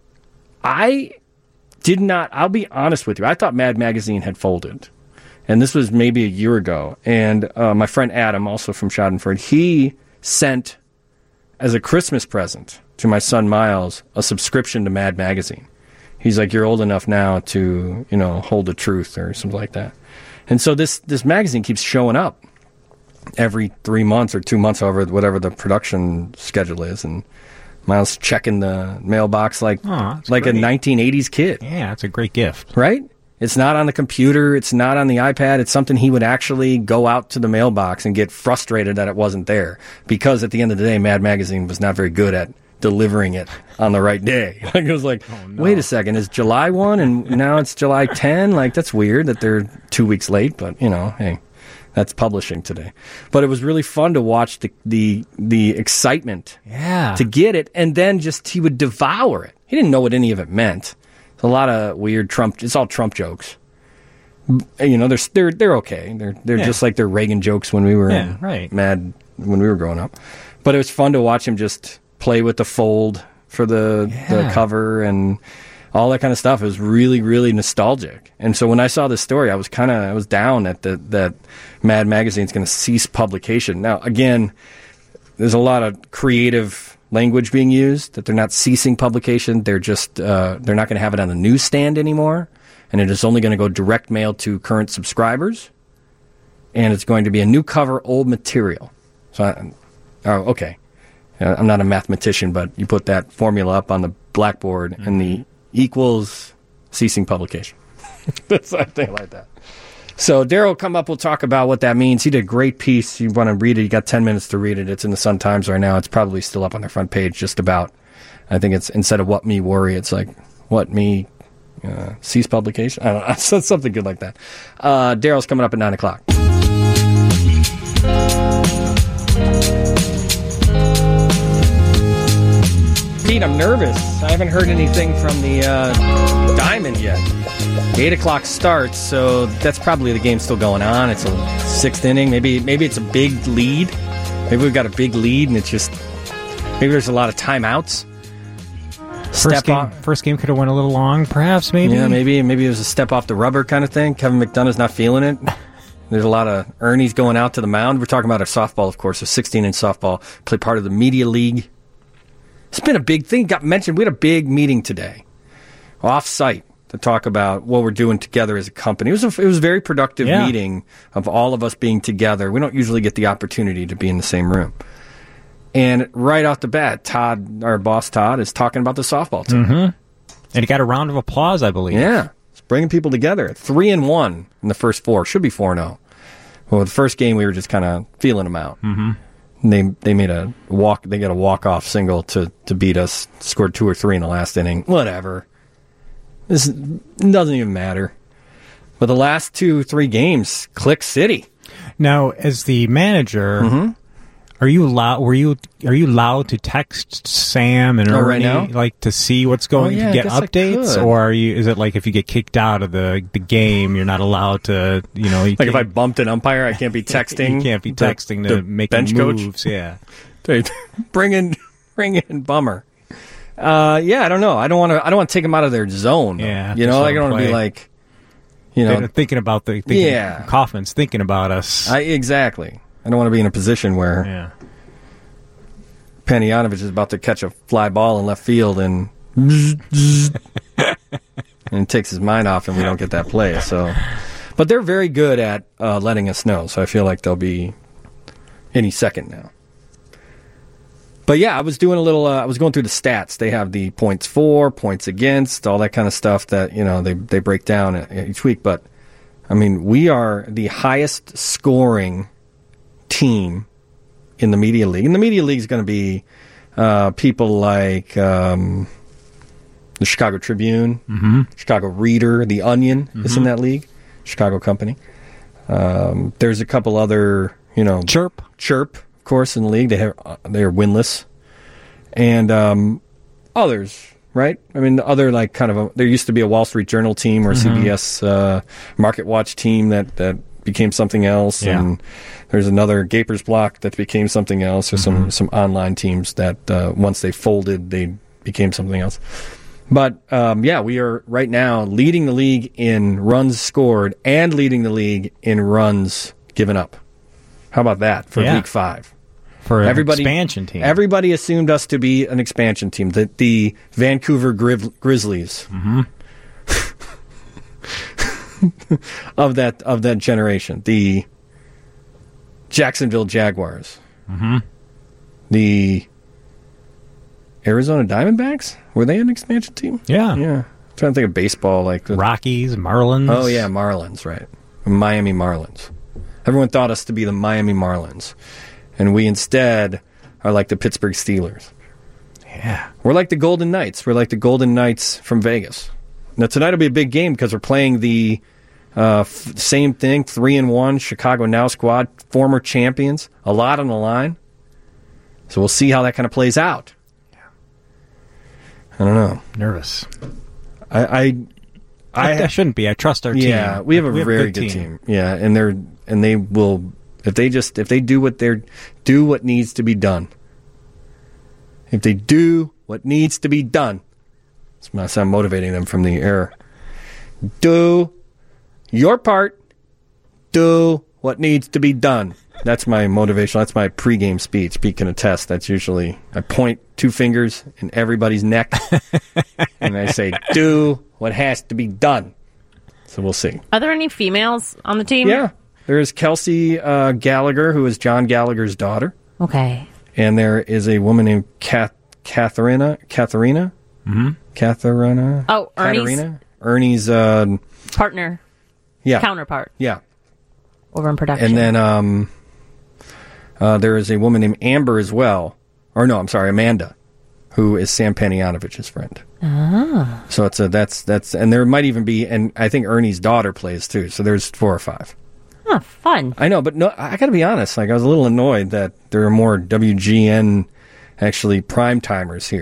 I did not, I'll be honest with you, I thought Mad Magazine had folded. And this was maybe a year ago. And uh, my friend Adam, also from Schadenfreude, he sent as a Christmas present to my son Miles a subscription to Mad Magazine. He's like, you're old enough now to, you know, hold the truth or something like that. And so this, this magazine keeps showing up every three months or two months, however, whatever the production schedule is. And Miles checking the mailbox like oh, like great. a nineteen eighties kid. Yeah, it's a great gift. Right? It's not on the computer. It's not on the iPad. It's something he would actually go out to the mailbox and get frustrated that it wasn't there. Because at the end of the day, Mad Magazine was not very good at delivering it on the right day. Like it was like, oh, no. Wait a second, is July first and now it's July tenth? Like that's weird that they're two weeks late, but you know, hey, that's publishing today. But it was really fun to watch the the, the excitement yeah. to get it, and then just he would devour it. He didn't know what any of it meant. It's a lot of weird Trump, it's all Trump jokes. You know, they're they're they're okay. They're they're yeah. just like their Reagan jokes when we were yeah, right. mad when we were growing up. But it was fun to watch him just play with the fold for the, yeah. the cover and all that kind of stuff. It was really, really nostalgic. And so when I saw this story, I was kind of I was down at the, that Mad Magazine's going to cease publication. Now, again, there's a lot of creative language being used, that they're not ceasing publication. They're just uh, they're not going to have it on the newsstand anymore. And it is only going to go direct mail to current subscribers. And it's going to be a new cover, old material. So, I, oh, okay. I'm not a mathematician, but you put that formula up on the blackboard mm-hmm. and the equals ceasing publication. That's something like that. So Daryl will come up, we'll talk about what that means. He did a great piece. You want to read it, you got ten minutes to read it. It's in the Sun-Times right now. It's probably still up on their front page, just about. I think it's instead of what me worry, it's like what me uh, cease publication. I don't know. Something good like that. Uh, Daryl's coming up at nine o'clock. Pete, I'm nervous. I haven't heard anything from the uh, Diamond yet. Eight o'clock starts, so that's probably the game still going on. It's a sixth inning. Maybe maybe it's a big lead. Maybe we've got a big lead, and it's just maybe there's a lot of timeouts. First Step game, off. first game could have went a little long, perhaps. Maybe. Yeah, maybe maybe it was a step off the rubber kind of thing. Kevin McDonough's not feeling it. There's a lot of Ernie's going out to the mound. We're talking about our softball, of course, a sixteen-inch softball. Play part of the media league. It's been a big thing. Got mentioned. We had a big meeting today, off-site, to talk about what we're doing together as a company. It was a, it was a very productive yeah. meeting of all of us being together. We don't usually get the opportunity to be in the same room. And right off the bat, Todd, our boss Todd, is talking about the softball team. Mm-hmm. And he got a round of applause, I believe. Yeah. It's bringing people together. Three and one in the first four. Should be four and oh. Well, the first game we were just kind of feeling them out. Mm-hmm. And they they made a walk. They got a walk off single to, to beat us. Scored two or three in the last inning. Whatever. This doesn't even matter. But the last two three games, Click City. Now, as the manager, Mm-hmm. are you allowed? Were you are you allowed to text Sam and Oh, right Ernie, now? like to see what's going Oh, yeah, to I get guess I updates, could. or are you? Is it like if you get kicked out of the the game, you're not allowed to? You know, you Like if I can't- bumped an umpire, I can't be texting. you can't be the- texting the to make bench moves. coach. Yeah. They bring in, bring in Bummer. Uh, yeah, I don't know. I don't want to. I don't want to take them out of their zone. though. Yeah, you just know, let like, I don't them want to be play. like, you know, They're thinking about the thinking, Yeah. Kaufman's thinking about us. I exactly. I don't want to be in a position where yeah. Panayotovich is about to catch a fly ball in left field and and it takes his mind off, and we don't get that play. So, but they're very good at uh, letting us know. So I feel like they'll be any second now. But yeah, I was doing a little. Uh, I was going through the stats. They have the points for, points against, all that kind of stuff that you know they they break down each week. But I mean, we are the highest scoring team in the media league. And the media league is going to be uh, people like um, the Chicago Tribune, Mm-hmm. Chicago Reader, the Onion is in that league. Chicago Company. Um, there's a couple other, you know, Chirp. Chirp, of course, in the league. They have uh, they're winless, and um, others, right? I mean, the other like kind of a, there used to be a Wall Street Journal team or a Mm-hmm. C B S uh, Market Watch team that that became something else, Yeah. and there's another Gapers Block that became something else. There's Mm-hmm. some some online teams that uh, once they folded, they became something else. But, um, yeah, we are right now leading the league in runs scored and leading the league in runs given up. How about that for Yeah. week five? For an Everybody, expansion team. Everybody assumed us to be an expansion team, the, the Vancouver Griv- Grizzlies Mm-hmm. of that of that generation. The Jacksonville Jaguars. Mm-hmm. The Arizona Diamondbacks? Were they an expansion team? Yeah. Yeah. I'm trying to think of baseball. like the, Rockies, Marlins. Oh, yeah, Marlins, right. Miami Marlins. Everyone thought us to be the Miami Marlins. And we instead are like the Pittsburgh Steelers. Yeah. We're like the Golden Knights. We're like the Golden Knights from Vegas. Now, tonight will be a big game because we're playing the uh, f- same thing, three and one Chicago Now squad, former champions, a lot on the line. So we'll see how that kind of plays out. I don't know. Nervous. I, I, I, I shouldn't be. I trust our team. yeah, we have a very good, team. Yeah, and they're and they will if they just if they do what they're do what needs to be done. If they do what needs to be done, it's not I'm motivating them from the air. Do your part. Do what needs to be done. That's my motivation. That's my pregame speech. Pete can attest. That's usually I point two fingers in everybody's neck, and I say, "Do what has to be done." So we'll see. Are there any females on the team? Yeah, there is Kelsey uh, Gallagher, who is John Gallagher's daughter, Okay. and there is a woman named Kath- Katharina. Katharina. Mm-hmm. Katharina. Oh, Ernie's Katarina? Ernie's. Uh, partner, yeah. counterpart Yeah. over in production. And then um, uh, there is a woman named Amber as well. Or no, I'm sorry, Amanda, who is Sam Panayanovich's friend. Ah. So it's a that's that's and there might even be and I think Ernie's daughter plays too. So there's four or five. Oh, fun. I know, but no, I got to be honest. Like I was a little annoyed that there are more W G N actually prime timers here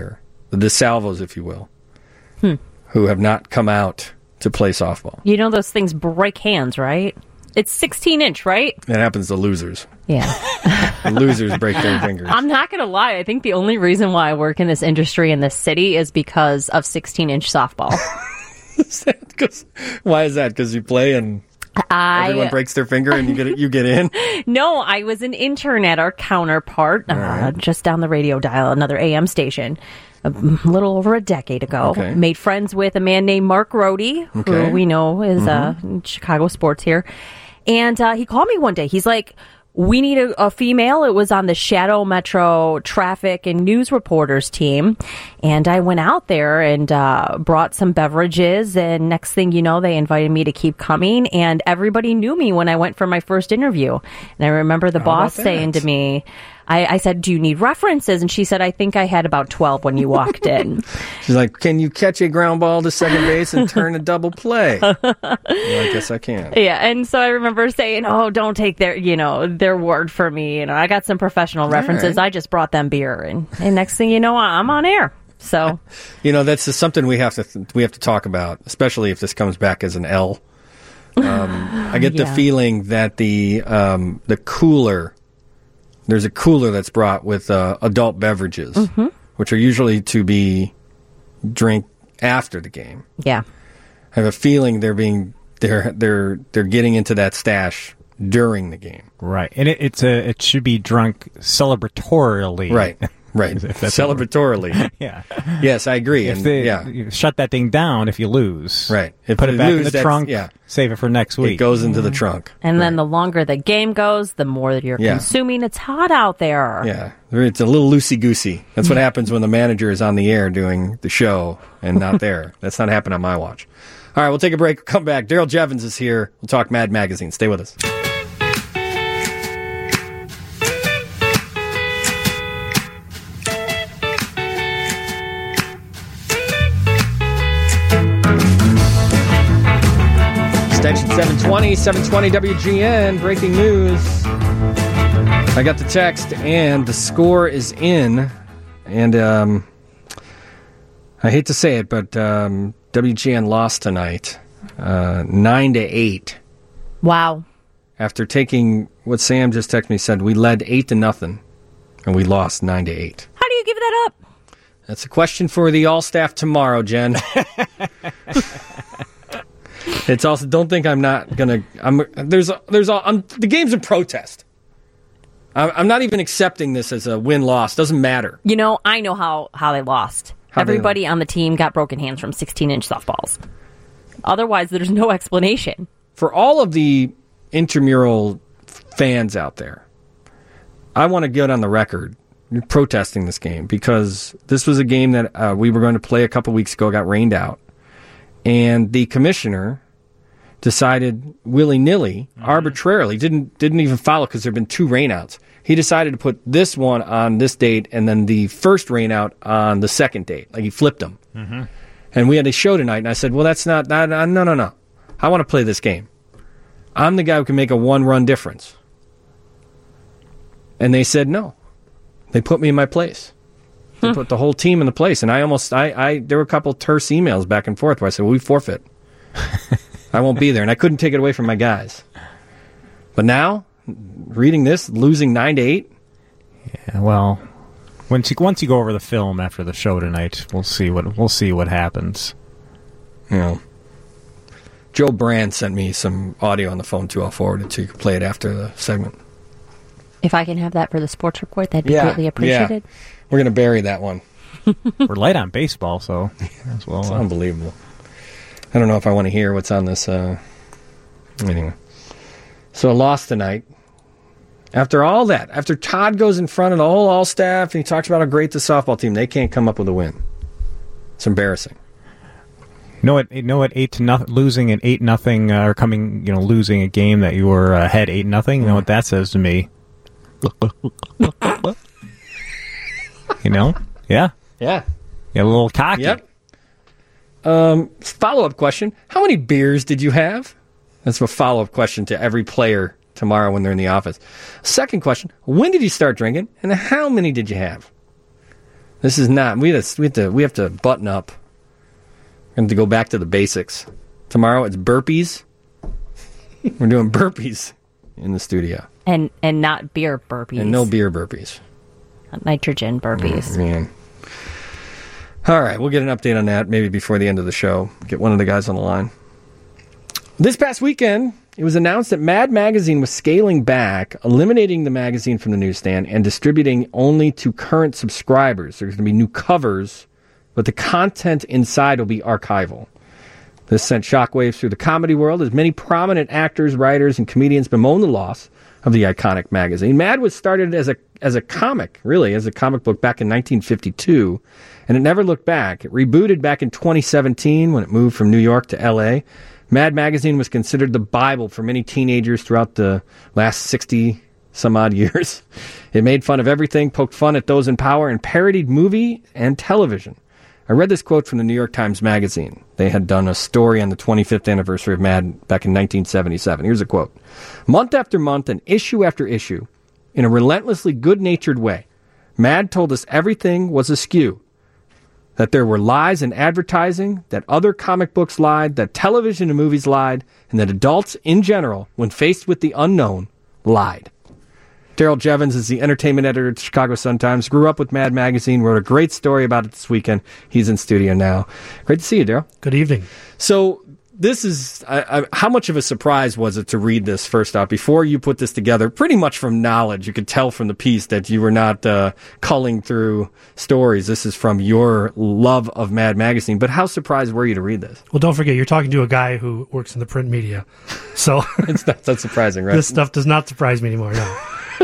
the DeSalvos, if you will, Hmm. who have not come out to play softball. You know those things break hands, right? It's sixteen inch, right? It happens to losers. Yeah. The losers break their fingers. I'm not going to lie. I think the only reason why I work in this industry in this city is because of sixteen inch softball. Is that 'cause- why is that? Because you play and I, everyone breaks their finger and you get you get in? No, I was an intern at our counterpart, uh, right. just down the radio dial, another A M station, a little over a decade ago. Okay. Made friends with a man named Mark Rohde, Okay. who we know is Mhm. uh, in Chicago sports here. And uh, he called me one day. He's like, we need a, a female. It was on the Shadow Metro traffic and news reporters team. And I went out there and uh, brought some beverages. And next thing you know, they invited me to keep coming. And everybody knew me when I went for my first interview. And I remember the How boss about saying that? to me, I, I said, do you need references? And she said, I think I had about twelve when you walked in. She's like, can you catch a ground ball to second base and turn a double play? Well, I guess I can. Yeah, and so I remember saying, "Oh, don't take their, you know, their word for me." You know, I got some professional references. right. I just brought them beer, and, and next thing you know, I'm on air. So You know, that's just something we have to th- we have to talk about, especially if this comes back as an L. Um, I get the Yeah. feeling that the um, the cooler, there's a cooler that's brought with uh, adult beverages, Mhm. which are usually to be drink after the game. yeah, I have a feeling they're being they're they're they're getting into that stash during the game. Right, and it, it's a it should be drunk celebratorily. Right, right. If that's a word. Celebratorily. Yeah. Yes, I agree. If and they yeah, you shut that thing down if you lose. right. If Put you it back lose, in the that's- trunk. Yeah, Save it for next it week. goes into the trunk. and then the longer the game goes, the more that you're Yeah. consuming. It's hot out there. Yeah, it's a little loosey goosey. That's what happens when the manager is on the air doing the show and not there. That's not happening on my watch. All right, we'll take a break. Come back. Daryl Jevons is here. We'll talk Mad Magazine. Stay with us. Extension seven twenty, seven twenty W G N, breaking news. I got the text, and the score is in. And um, I hate to say it, but um, W G N lost tonight, uh, nine to eight. Wow. After taking what Sam just texted me, said we led eight to nothing, and we lost nine to eight. How do you give that up? That's a question for the all staff tomorrow, Jen. It's also don't think I'm not gonna. I'm there's a, there's a, I'm, the game's in protest. I'm, I'm not even accepting this as a win loss. Doesn't matter. You know, I know how how they lost. How they Everybody on the team got broken hands from sixteen inch softballs. Otherwise, there's no explanation. For all of the intramural fans out there, I want to get on the record protesting this game because this was a game that uh, we were going to play a couple weeks ago, got rained out, and the commissioner decided willy-nilly, mm-hmm. arbitrarily, didn't didn't even follow because there have been two rainouts. He decided to put this one on this date and then the first rainout on the second date. Like he flipped them. Mm-hmm. And we had a show tonight, and I said, well, that's not, that, uh, no, no, no. I want to play this game. I'm the guy who can make a one-run difference. And they said no. They put me in my place. They put the whole team in the place. And I almost, I, I, there were a couple terse emails back and forth where I said, well, we forfeit. I won't be there. And I couldn't take it away from my guys. But now, reading this, losing nine to eight. Yeah, well, once you once you go over the film after the show tonight, we'll see what we'll see what happens. You know, Joe Brand sent me some audio on the phone too. I'll forward it to you. You can play it after the segment. If I can have that for the sports report, that'd be Yeah, greatly appreciated. yeah. We're going to bury that one. We're light on baseball, so as well. It's uh, unbelievable. I don't know if I want to hear what's on this. Uh, anyway. So a loss tonight. After all that, after Todd goes in front of the whole all staff and he talks about how great the softball team, they can't come up with a win. It's embarrassing. You know what? You know what? Eight to nothing, losing at eight nothing, uh, or coming, you know, losing a game that you were uh, ahead eight nothing. You know what that says to me? You know? Yeah. Yeah. Yeah, a little cocky. Yep. Um, follow-up question. How many beers did you have? That's a follow-up question to every player tomorrow when they're in the office. Second question, when did you start drinking, and how many did you have? This is not. We have to. We have to, we have to button up. We have to go back to the basics. Tomorrow it's burpees. We're doing burpees in the studio, and and not beer burpees, and no beer burpees, not nitrogen burpees. Oh, man. All right, we'll get an update on that maybe before the end of the show. Get one of the guys on the line. This past weekend, it was announced that Mad Magazine was scaling back, eliminating the magazine from the newsstand, and distributing only to current subscribers. There's going to be new covers, but the content inside will be archival. This sent shockwaves through the comedy world as many prominent actors, writers, and comedians bemoan the loss of the iconic magazine. Mad was started as a as a comic, really, as a comic book back in nineteen fifty-two, and it never looked back. It rebooted back in twenty seventeen when it moved from New York to L A. Mad Magazine was considered the Bible for many teenagers throughout the last sixty some odd years. It made fun of everything, poked fun at those in power, and parodied movie and television. I read this quote from the New York Times Magazine. They had done a story on the twenty-fifth anniversary of Mad back in nineteen seventy-seven. Here's a quote. Month after month and issue after issue, in a relentlessly good-natured way, Mad told us everything was askew. That there were lies in advertising, that other comic books lied, that television and movies lied, and that adults in general, when faced with the unknown, lied. Daryl Jevons is the entertainment editor at the Chicago Sun-Times, grew up with Mad Magazine, wrote a great story about it this weekend. He's in studio now. Great to see you, Daryl. Good evening. So this is, I, I, how much of a surprise was it to read this first off? Before you put this together, pretty much from knowledge, you could tell from the piece that you were not uh, culling through stories. This is from your love of Mad Magazine. But how surprised were you to read this? Well, don't forget, you're talking to a guy who works in the print media. So it's not that surprising, right? This stuff does not surprise me anymore, no.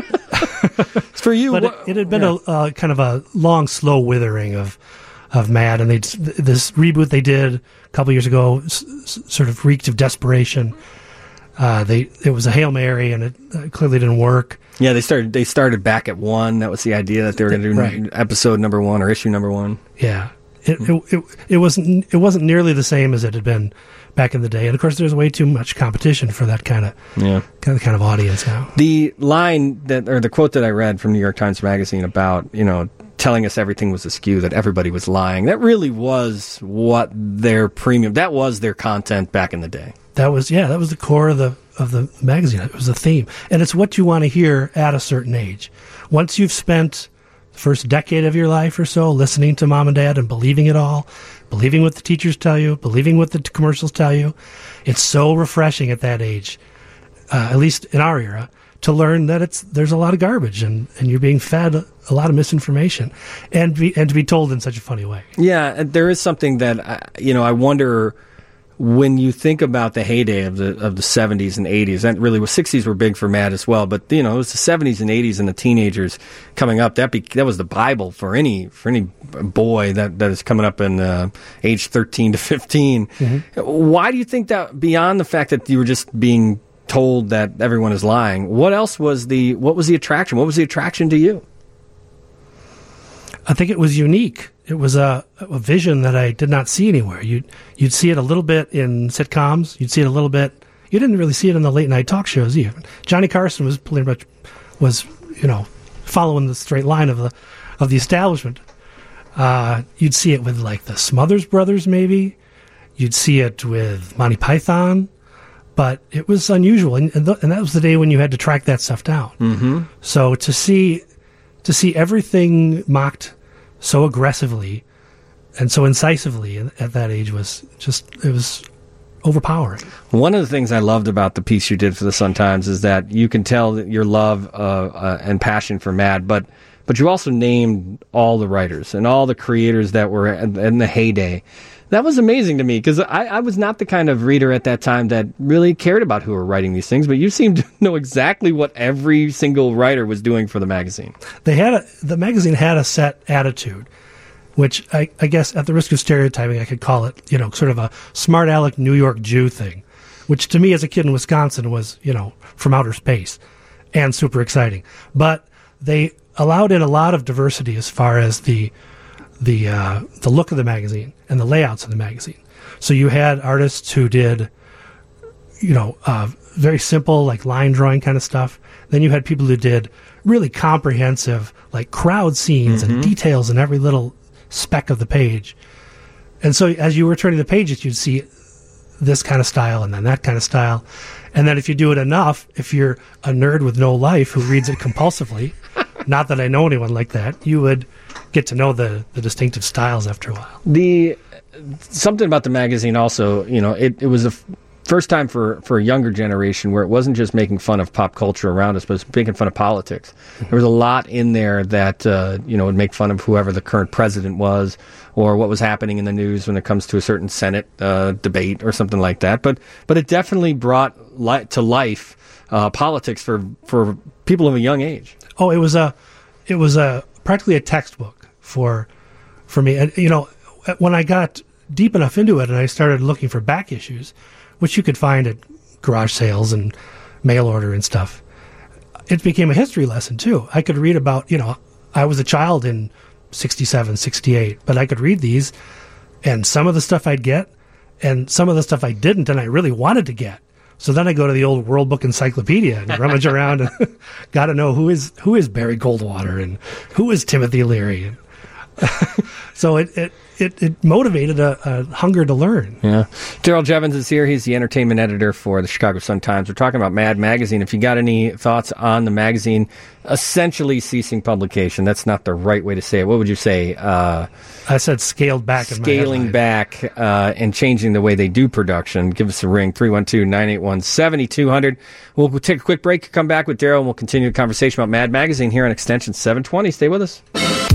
For you, but what, it, it had been yeah. a uh, kind of a long, slow withering of of Mad, and they this reboot they did a couple years ago s- s- sort of reeked of desperation. Uh, they it was a Hail Mary, and it uh, clearly didn't work. Yeah, they started they started back at one. That was the idea that they were going to do right. episode number one or issue number one. Yeah, it, it it it wasn't it wasn't nearly the same as it had been back in the day, and of course, there's way too much competition for that kind of yeah kind of kind of audience now. The line that or the quote that I read from New York Times Magazine about you know telling us everything was askew, that everybody was lying. That really was what their premium. That was their content back in the day. That was yeah, that was the core of the of the magazine. It was a theme, and it's what you want to hear at a certain age. Once you've spent the first decade of your life or so listening to mom and dad and believing it all, believing what the teachers tell you, believing what the t- commercials tell you, it's so refreshing at that age, uh, at least in our era, to learn that it's there's a lot of garbage and, and you're being fed a, a lot of misinformation, and be, and to be told in such a funny way. Yeah, there is something that I, you know I wonder. When you think about the heyday of the of the seventies and eighties, and really the sixties were big for Mad as well, but you know it was the seventies and eighties and the teenagers coming up. That be, that was the Bible for any for any boy that, that is coming up in uh, age thirteen to fifteen. Mm-hmm. Why do you think that? Beyond the fact that you were just being told that everyone is lying, what else was the what was the attraction? What was the attraction to you? I think it was unique. It was a, a vision that I did not see anywhere. You'd, you'd see it a little bit in sitcoms. You'd see it a little bit. You didn't really see it in the late night talk shows even. Johnny Carson was pretty much was you know following the straight line of the of the establishment. Uh, you'd see it with like the Smothers Brothers, maybe. You'd see it with Monty Python, but it was unusual, and and, th- and that was the day when you had to track that stuff down. Mm-hmm. So to see to see everything mocked so aggressively and so incisively at that age was just, it was overpowering. One of the things I loved about the piece you did for the Sun-Times is that you can tell your love uh, uh, and passion for Mad, but but you also named all the writers and all the creators that were in, in the heyday. That was amazing to me because I, I was not the kind of reader at that time that really cared about who were writing these things, but you seemed to know exactly what every single writer was doing for the magazine. They had a, the magazine had a set attitude, which I, I guess at the risk of stereotyping, I could call it, you know, sort of a smart aleck New York Jew thing, which to me as a kid in Wisconsin was, you know, from outer space and super exciting. But they allowed in a lot of diversity as far as the the uh, the look of the magazine and the layouts of the magazine. So you had artists who did you know, uh, very simple, like line drawing kind of stuff. Then you had people who did really comprehensive, like crowd scenes Mm-hmm. and details in every little speck of the page. And so as you were turning the pages, you'd see this kind of style and then that kind of style. And then if you do it enough, if you're a nerd with no life who reads it compulsively, not that I know anyone like that, you would get to know the, the distinctive styles after a while. The something about the magazine also, you know, it, it was the f- first time for, for a younger generation where it wasn't just making fun of pop culture around us, but it was making fun of politics. There was a lot in there that, uh, you know, would make fun of whoever the current president was or what was happening in the news when it comes to a certain Senate uh, debate or something like that. But but it definitely brought li- to life uh, politics for, for people of a young age. Oh, it was a, it was a practically a textbook for, for me. And you know, when I got deep enough into it and I started looking for back issues, which you could find at garage sales and mail order and stuff, it became a history lesson too. I could read about, you know, I was a child in sixty-seven, sixty-eight, but I could read these and some of the stuff I'd get and some of the stuff I didn't and I really wanted to get. So then I go to the old World Book Encyclopedia and rummage around and got to know who is who is Barry Goldwater and who is Timothy Leary. So it, it, it, it motivated a, a hunger to learn. Yeah. Daryl Jevons is here. He's the entertainment editor for the Chicago Sun-Times. We're talking about Mad Magazine. If you got any thoughts on the magazine essentially ceasing publication, that's not the right way to say it. What would you say? Uh, I said scaled back. In scaling my back uh, and changing the way they do production. Give us a ring, three one two, nine eight one, seven two zero zero. We'll, we'll take a quick break, come back with Daryl, and we'll continue the conversation about Mad Magazine here on Extension seven twenty. Stay with us.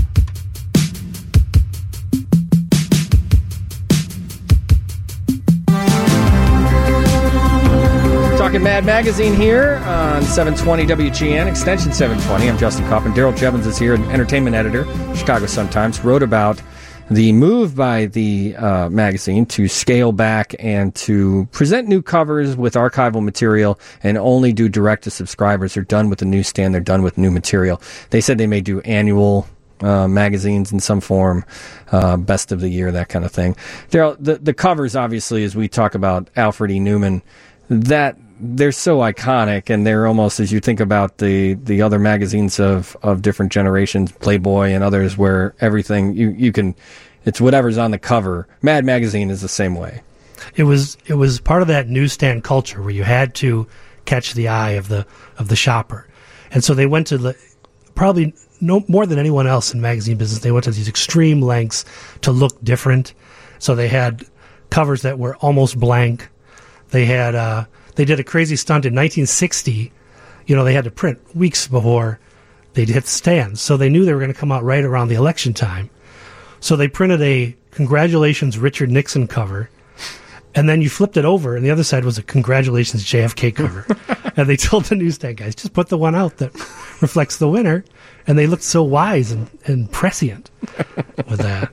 Talking Mad Magazine here on seven twenty W G N, Extension seven twenty. I'm Justin Kaufman. Daryl Jevons is here, an entertainment editor, Chicago Sun-Times. Wrote about the move by the uh, magazine to scale back and to present new covers with archival material and only do direct to subscribers. They're done with the newsstand. They're done with new material. They said they may do annual Uh, magazines in some form, uh, best of the year, that kind of thing. Daryl, the, the covers, obviously, as we talk about Alfred E. Newman, that they're so iconic, and they're almost, as you think about the, the other magazines of, of different generations, Playboy and others, where everything, you, you can, it's whatever's on the cover. Mad Magazine is the same way. It was it was part of that newsstand culture where you had to catch the eye of the of the shopper, and so they went to the, probably no more than anyone else in magazine business, they went to these extreme lengths to look different. So they had covers that were almost blank. They had uh, they did a crazy stunt in nineteen sixty. You know, they had to print weeks before they'd hit stands, so they knew they were going to come out right around the election time. So they printed a "Congratulations Richard Nixon" cover, and then you flipped it over, and the other side was a "Congratulations J F K" cover. And they told the newsstand guys, just put the one out that reflects the winner. And they looked so wise and, and prescient with that.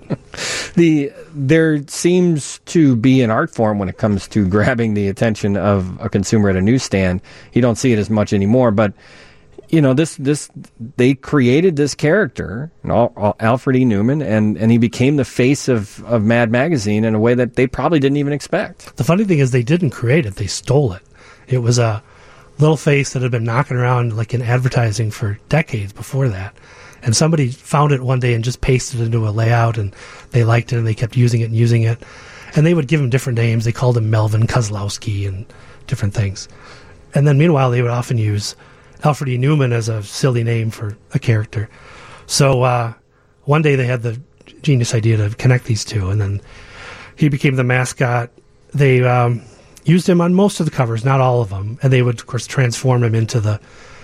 The there seems to be an art form when it comes to grabbing the attention of a consumer at a newsstand. You don't see it as much anymore, but you know, this this they created this character, Alfred E. Newman, and, and he became the face of, of Mad Magazine in a way that they probably didn't even expect. The funny thing is they didn't create it, they stole it. It was a little face that had been knocking around like in advertising for decades before that. And somebody found it one day and just pasted it into a layout, and they liked it and they kept using it and using it. And they would give him different names. They called him Melvin Kozlowski and different things. And then meanwhile, they would often use Alfred E. Newman as a silly name for a character. So uh, one day they had the genius idea to connect these two, and then he became the mascot. They um, used him on most of the covers, not all of them, and they would, of course, transform him into the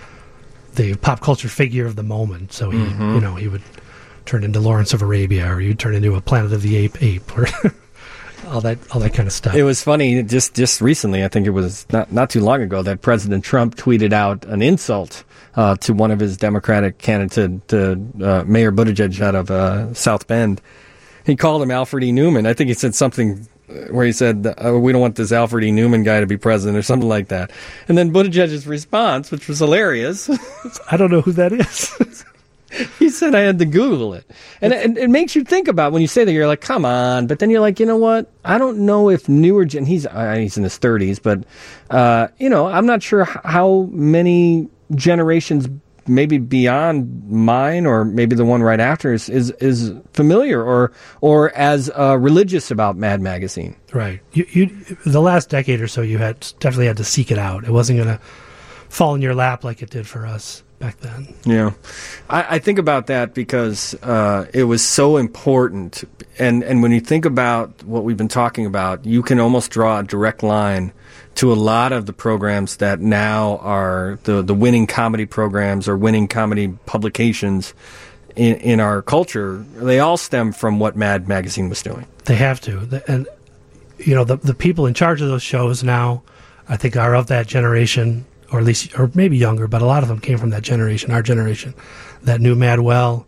the pop culture figure of the moment. So he, mm-hmm. you know, he would turn into Lawrence of Arabia, or he'd turn into a Planet of the Ape ape, or all that, all that kind of stuff. It was funny. Just just recently, I think it was not not too long ago, that President Trump tweeted out an insult uh, to one of his Democratic candidate, to uh, Mayor Buttigieg out of uh, South Bend. He called him Alfred E. Newman. I think he said something where he said, uh, we don't want this Alfred E. Newman guy to be president, or something like that. And then Buttigieg's response, which was hilarious. I don't know who that is. He said I had to Google it. And it, it makes you think about when you say that, you're like, come on. But then you're like, you know what? I don't know if newer gen, he's, uh, he's in his thirties, but, uh, you know, I'm not sure how many generations maybe beyond mine or maybe the one right after is, is, is familiar or, or as, uh, religious about Mad Magazine. Right. You, you, the last decade or so, you had definitely had to seek it out. It wasn't going to fall in your lap like it did for us back then. Yeah. I, I think about that because uh, it was so important. And, and when you think about what we've been talking about, you can almost draw a direct line to a lot of the programs that now are the, the winning comedy programs or winning comedy publications in, in our culture. They all stem from what Mad Magazine was doing. They have to. And, you know, the, the people in charge of those shows now, I think, are of that generation, or at least, or maybe younger, but a lot of them came from that generation, our generation, that knew Mad well.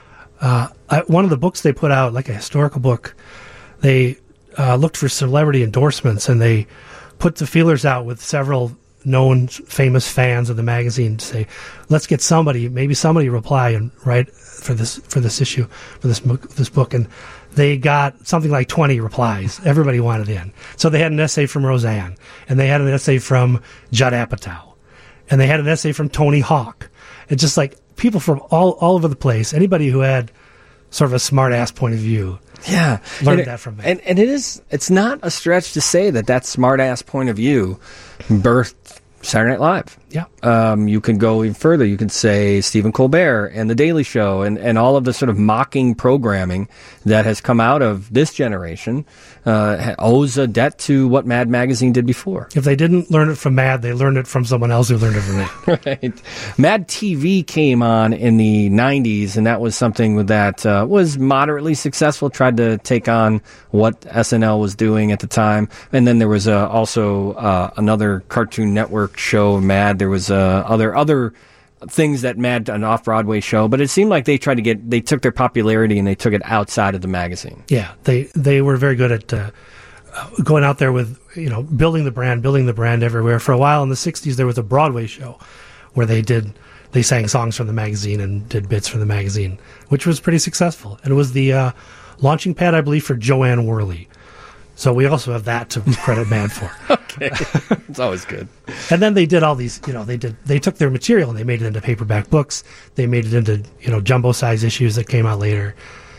Uh, I, one of the books they put out, like a historical book, they uh, looked for celebrity endorsements, and they put the feelers out with several known famous fans of the magazine to say, let's get somebody, maybe somebody reply and write for this for this issue, for this book, this book. And they got something like twenty replies. Everybody wanted in. So they had an essay from Roseanne, and they had an essay from Judd Apatow, and they had an essay from Tony Hawk. It's just like people from all, all over the place, anybody who had sort of a smart-ass point of view. Yeah, learned and that from me. And, and it is, it's not a stretch to say that that smart-ass point of view birthed Saturday Night Live. Yeah. Um, you can go even further. You can say Stephen Colbert and The Daily Show and, and all of the sort of mocking programming that has come out of this generation uh, owes a debt to what Mad Magazine did before. If they didn't learn it from Mad, they learned it from someone else who learned it from Mad. Right. Mad T V came on in the nineties, and that was something that uh, was moderately successful, tried to take on what S N L was doing at the time. And then there was uh, also uh, another Cartoon Network show, Mad. There was uh, other other things that Mad, an off-Broadway show, but it seemed like they tried to get, they took their popularity and they took it outside of the magazine. Yeah, they they were very good at uh, going out there with, you know, building the brand, building the brand everywhere. For a while in the sixties, there was a Broadway show where they did, they sang songs from the magazine and did bits from the magazine, which was pretty successful. And it was the uh, launching pad, I believe, for Joanne Worley. So we also have that to credit Mad for. Okay. It's always good. And then they did all these, you know, they did, they took their material and they made it into paperback books. They made it into, you know, jumbo size issues that came out later,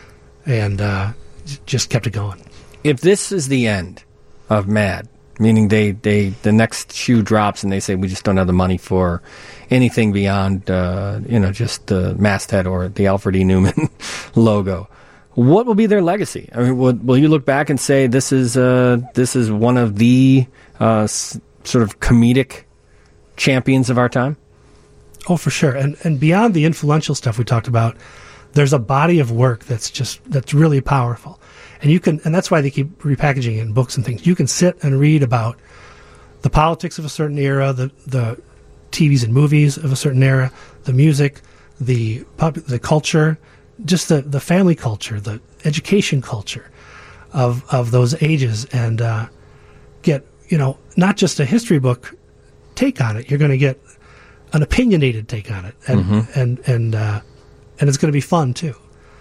and uh, just kept it going. If this is the end of Mad, meaning they, they, the next shoe drops and they say, we just don't have the money for anything beyond, uh, you know, just the masthead or the Alfred E. Newman logo, what will be their legacy? I mean, will, will you look back and say this is uh, this is one of the uh, s- sort of comedic champions of our time? Oh, for sure. And and beyond the influential stuff we talked about, there's a body of work that's just that's really powerful. And you can, and that's why they keep repackaging it in books and things. You can sit and read about the politics of a certain era, the the T Vs and movies of a certain era, the music, the pop, the culture, just the, the family culture, the education culture of of those ages, and uh, get, you know, not just a history book take on it. You're going to get an opinionated take on it, and mm-hmm. and and uh, and it's going to be fun too.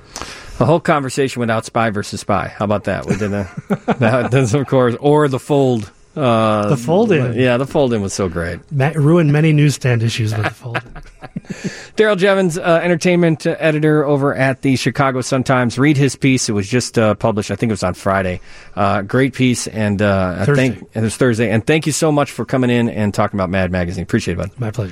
A whole conversation without Spy versus Spy. How about that? We did a, that, that's of course, or the Fold. Uh, the Fold-In. Yeah, the Fold-In was so great. Matt ruined many newsstand issues with the Fold-In. Daryl Jevons, uh, entertainment uh, editor over at the Chicago Sun-Times. Read his piece. It was just uh, published. I think it was on Friday. Uh, great piece. And uh, Thursday. I think, and it was Thursday. And thank you so much for coming in and talking about Mad Magazine. Appreciate it, bud. My pleasure.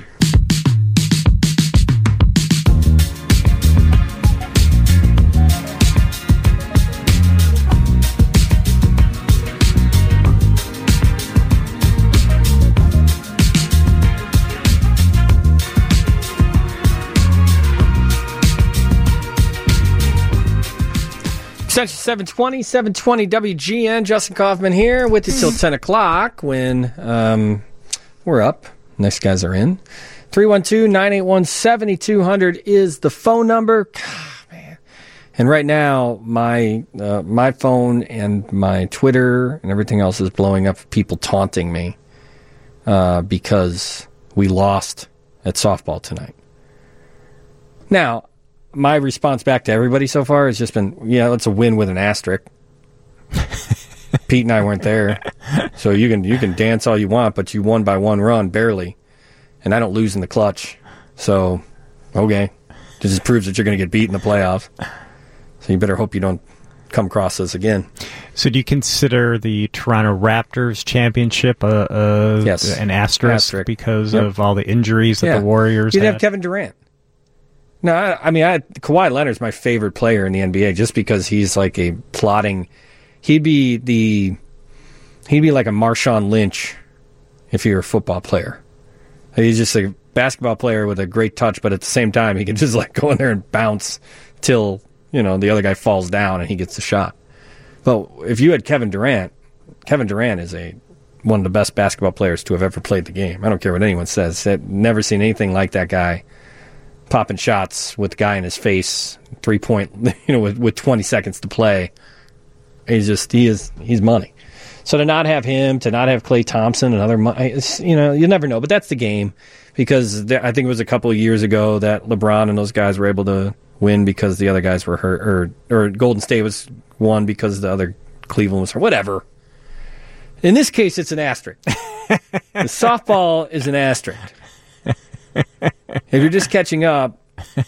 Extension seven twenty, seven twenty W G N. Justin Kaufman here with you till ten o'clock when um, we're up. Next guys are in. three one two, nine eight one, seven two zero zero is the phone number. God, man. And right now, my uh, my phone and my Twitter and everything else is blowing up. People taunting me uh, because we lost at softball tonight. Now, my response back to everybody so far has just been, yeah, it's a win with an asterisk. Pete and I weren't there, so you can you can dance all you want, but you won by one run, barely, and I don't lose in the clutch. So, okay, this just proves that you're going to get beat in the playoffs. So you better hope you don't come across this again. So do you consider the Toronto Raptors championship a, a, yes. an asterisk, asterisk. because yep. of all the injuries that yeah. the Warriors You'd had? have Kevin Durant. No, I, I mean, I, Kawhi Leonard's my favorite player in the N B A just because he's like a plotting. He'd be the he'd be like a Marshawn Lynch if you're a football player. He's just a basketball player with a great touch, but at the same time, he can just like go in there and bounce till, you know, the other guy falls down and he gets the shot. But if you had Kevin Durant, Kevin Durant is a one of the best basketball players to have ever played the game. I don't care what anyone says. I've never seen anything like that guy popping shots with the guy in his face, three point, you know, with, with twenty seconds to play. He's just, he is, he's money. So to not have him, to not have Klay Thompson, another, you know, you never know. But that's the game, because there, I think it was a couple of years ago that LeBron and those guys were able to win because the other guys were hurt, or or Golden State was won because the other Cleveland was hurt. Whatever. In this case, it's an asterisk. The softball is an asterisk. If you're just catching up,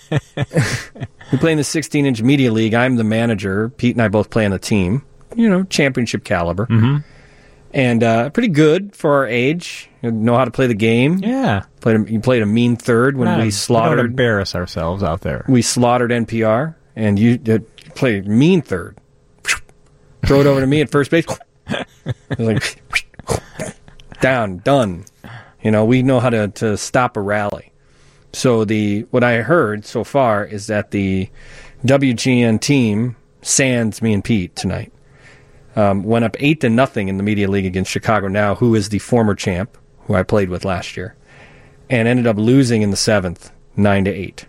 we play in the sixteen-inch media league. I'm the manager. Pete and I both play on the team. You know, championship caliber. Mm-hmm. And uh, pretty good for our age. You know how to play the game. Yeah. Played a, you played a mean third when Not, we slaughtered. We don't embarrass ourselves out there. We slaughtered N P R, and you uh, played mean third. Throw it over to me at first base. It was like down, done. You know, we know how to, to stop a rally. So the what I heard so far is that the W G N team, sans me and Pete tonight, um, went up eight to nothing in the media league against Chicago Now, who is the former champ, who I played with last year, and ended up losing in the seventh, nine to eight.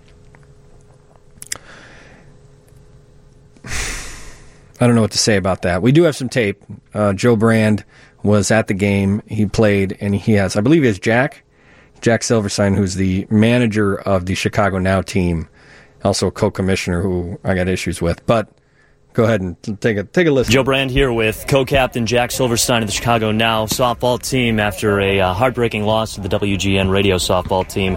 I don't know what to say about that. We do have some tape. Uh, Joe Brand was at the game. He played, and he has, I believe he has Jack, Jack Silverstein, who's the manager of the Chicago Now team, also a co-commissioner who I got issues with. But go ahead and take a take a listen. Joe Brand here with co-captain Jack Silverstein of the Chicago Now softball team after a uh, heartbreaking loss to the W G N radio softball team.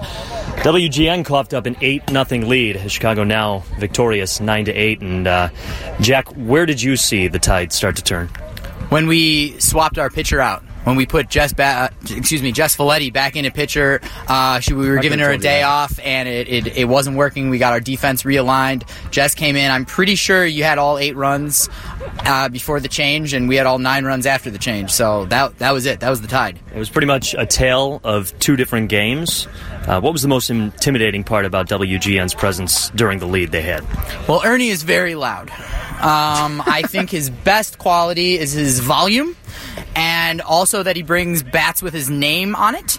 W G N coughed up an eight nothing lead. Chicago Now victorious nine to eight. And uh, Jack, where did you see the tide start to turn? When we swapped our pitcher out. When we put Jess, ba- excuse me, Jess Folletti back in a pitcher, uh, she, we were I giving her a day that. off, and it, it, it wasn't working. We got our defense realigned. Jess came in. I'm pretty sure you had all eight runs uh, before the change, and we had all nine runs after the change. So that that was it. That was the tide. It was pretty much a tale of two different games. Uh, what was the most intimidating part about W G N's presence during the lead they had? Well, Ernie is very loud. Um, I think his best quality is his volume, and also that he brings bats with his name on it,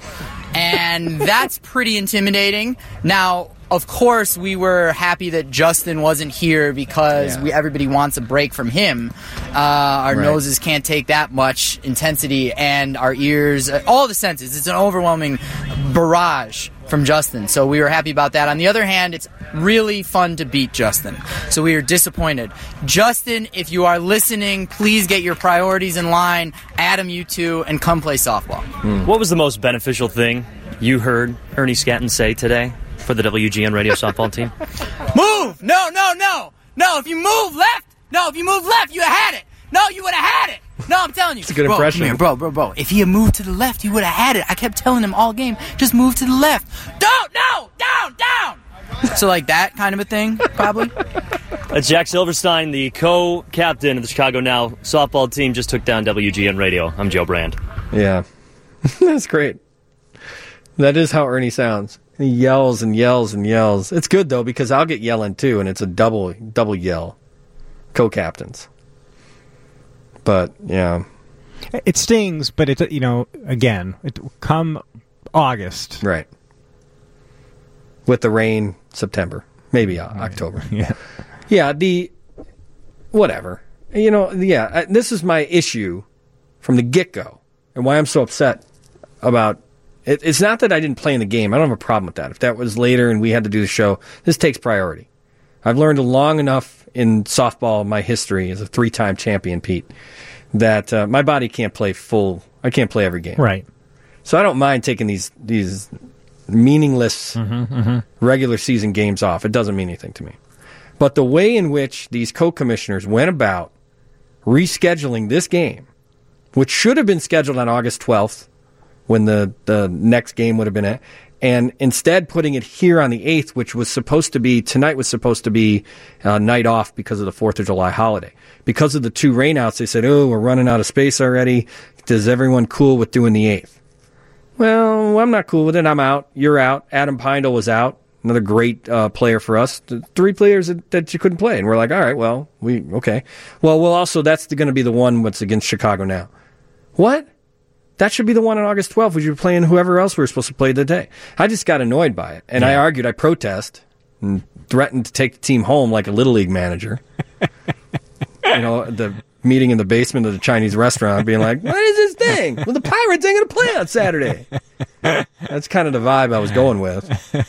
and that's pretty intimidating. Now, of course, we were happy that Justin wasn't here because yeah. we, everybody wants a break from him. Uh, our right. noses can't take that much intensity, and our ears, all the senses. It's an overwhelming barrage from Justin, so we were happy about that. On the other hand, it's really fun to beat Justin, so we are disappointed. Justin, if you are listening, please get your priorities in line, Adam, you two, and come play softball. Hmm. What was the most beneficial thing you heard Ernie Scatton say today for the W G N radio softball team? Move! No, no, no! No, if you move left, no, if you move left, you would have had it! No, you would have had it! No, I'm telling you. It's a good bro, impression. Come here, bro, bro, bro. If he had moved to the left, he would have had it. I kept telling him all game, just move to the left. Don't, no, down, down! So like that kind of a thing, probably. That's Jack Silverstein, the co-captain of the Chicago Now softball team, just took down W G N Radio. I'm Joe Brand. Yeah. That's great. That is how Ernie sounds. He yells and yells and yells. It's good, though, because I'll get yelling, too, and it's a double double yell. Co-captains. But, yeah. It stings, but it, you know, again, it, come August. Right. With the rain, September. Maybe uh, October. Yeah. Yeah, the... Whatever. You know, yeah, I, this is my issue from the get-go, and why I'm so upset about... It, it's not that I didn't play in the game. I don't have a problem with that. If that was later and we had to do the show, this takes priority. I've learned long enough in softball, my history as a three-time champion, Pete, that uh, my body can't play full. I can't play every game. Right. So I don't mind taking these these meaningless mm-hmm, mm-hmm. regular season games off. It doesn't mean anything to me. But the way in which these co-commissioners went about rescheduling this game, which should have been scheduled on August twelfth, when the, the next game would have been at, and instead putting it here on the eighth, which was supposed to be, tonight was supposed to be a night off because of the fourth of July holiday. Because of the two rainouts, they said, oh, we're running out of space already. Is everyone cool with doing the eighth? Well, I'm not cool with it. I'm out. You're out. Adam Pindle was out. Another great uh, player for us. Three players that, that you couldn't play. And we're like, all right, well, we okay. Well, well, also, that's going to be the one that's against Chicago now. What? That should be the one on August twelfth. We should be playing whoever else we were supposed to play the day. I just got annoyed by it. And yeah. I argued, I protest, and threatened to take the team home like a Little League manager. You know, the meeting in the basement of the Chinese restaurant, being like, what is this thing? Well, the Pirates ain't going to play on Saturday. That's kind of the vibe I was going with.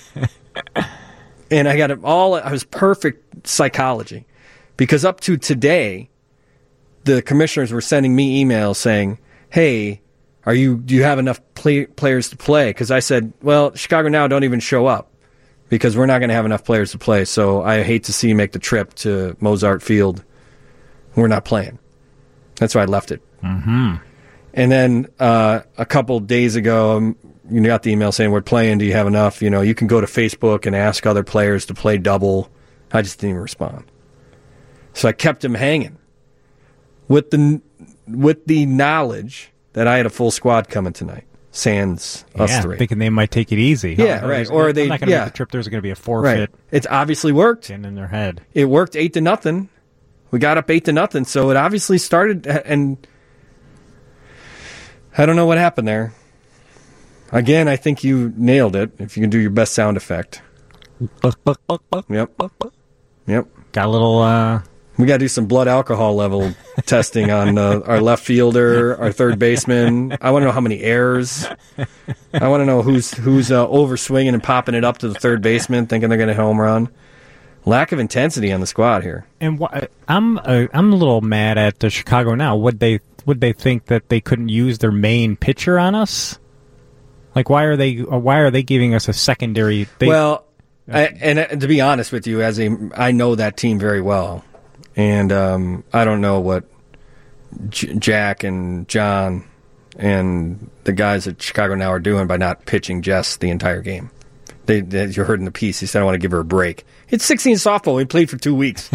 And I got it all, I was perfect psychology. Because up to today, the commissioners were sending me emails saying, hey, are you, do you have enough play, players to play? Because I said, well, Chicago Now don't even show up because we're not going to have enough players to play. So I hate to see you make the trip to Mozart Field. We're not playing. That's why I left it. Mm-hmm. And then uh, a couple days ago, um, you got the email saying, we're playing, do you have enough? You know, you can go to Facebook and ask other players to play double. I just didn't even respond. So I kept him hanging with the with the knowledge that I had a full squad coming tonight. Sans us yeah, three. Thinking they might take it easy. Yeah, oh, right. Or I'm they, not going to yeah. make the trip. There's going to be a forfeit. Right. It's obviously worked. In their head. It worked eight to nothing. We got up eight to nothing, so it obviously started, and I don't know what happened there. Again, I think you nailed it. If you can do your best sound effect. Yep. Yep. Got a little. Uh... We got to do some blood alcohol level testing on uh, our left fielder, our third baseman. I want to know how many errors. I want to know who's who's uh, over swinging and popping it up to the third baseman, thinking they're going to home run. Lack of intensity on the squad here. And wh- I'm uh, I'm a little mad at the Chicago Now. Would they would they think that they couldn't use their main pitcher on us? Like, why are they why are they giving us a secondary? They, well, I, and uh, to be honest with you, as a I know that team very well, and um, I don't know what J- Jack and John and the guys at Chicago Now are doing by not pitching Jess the entire game. They, they, you heard in the piece, he said, I want to give her a break. It's sixteen softball. We played for two weeks.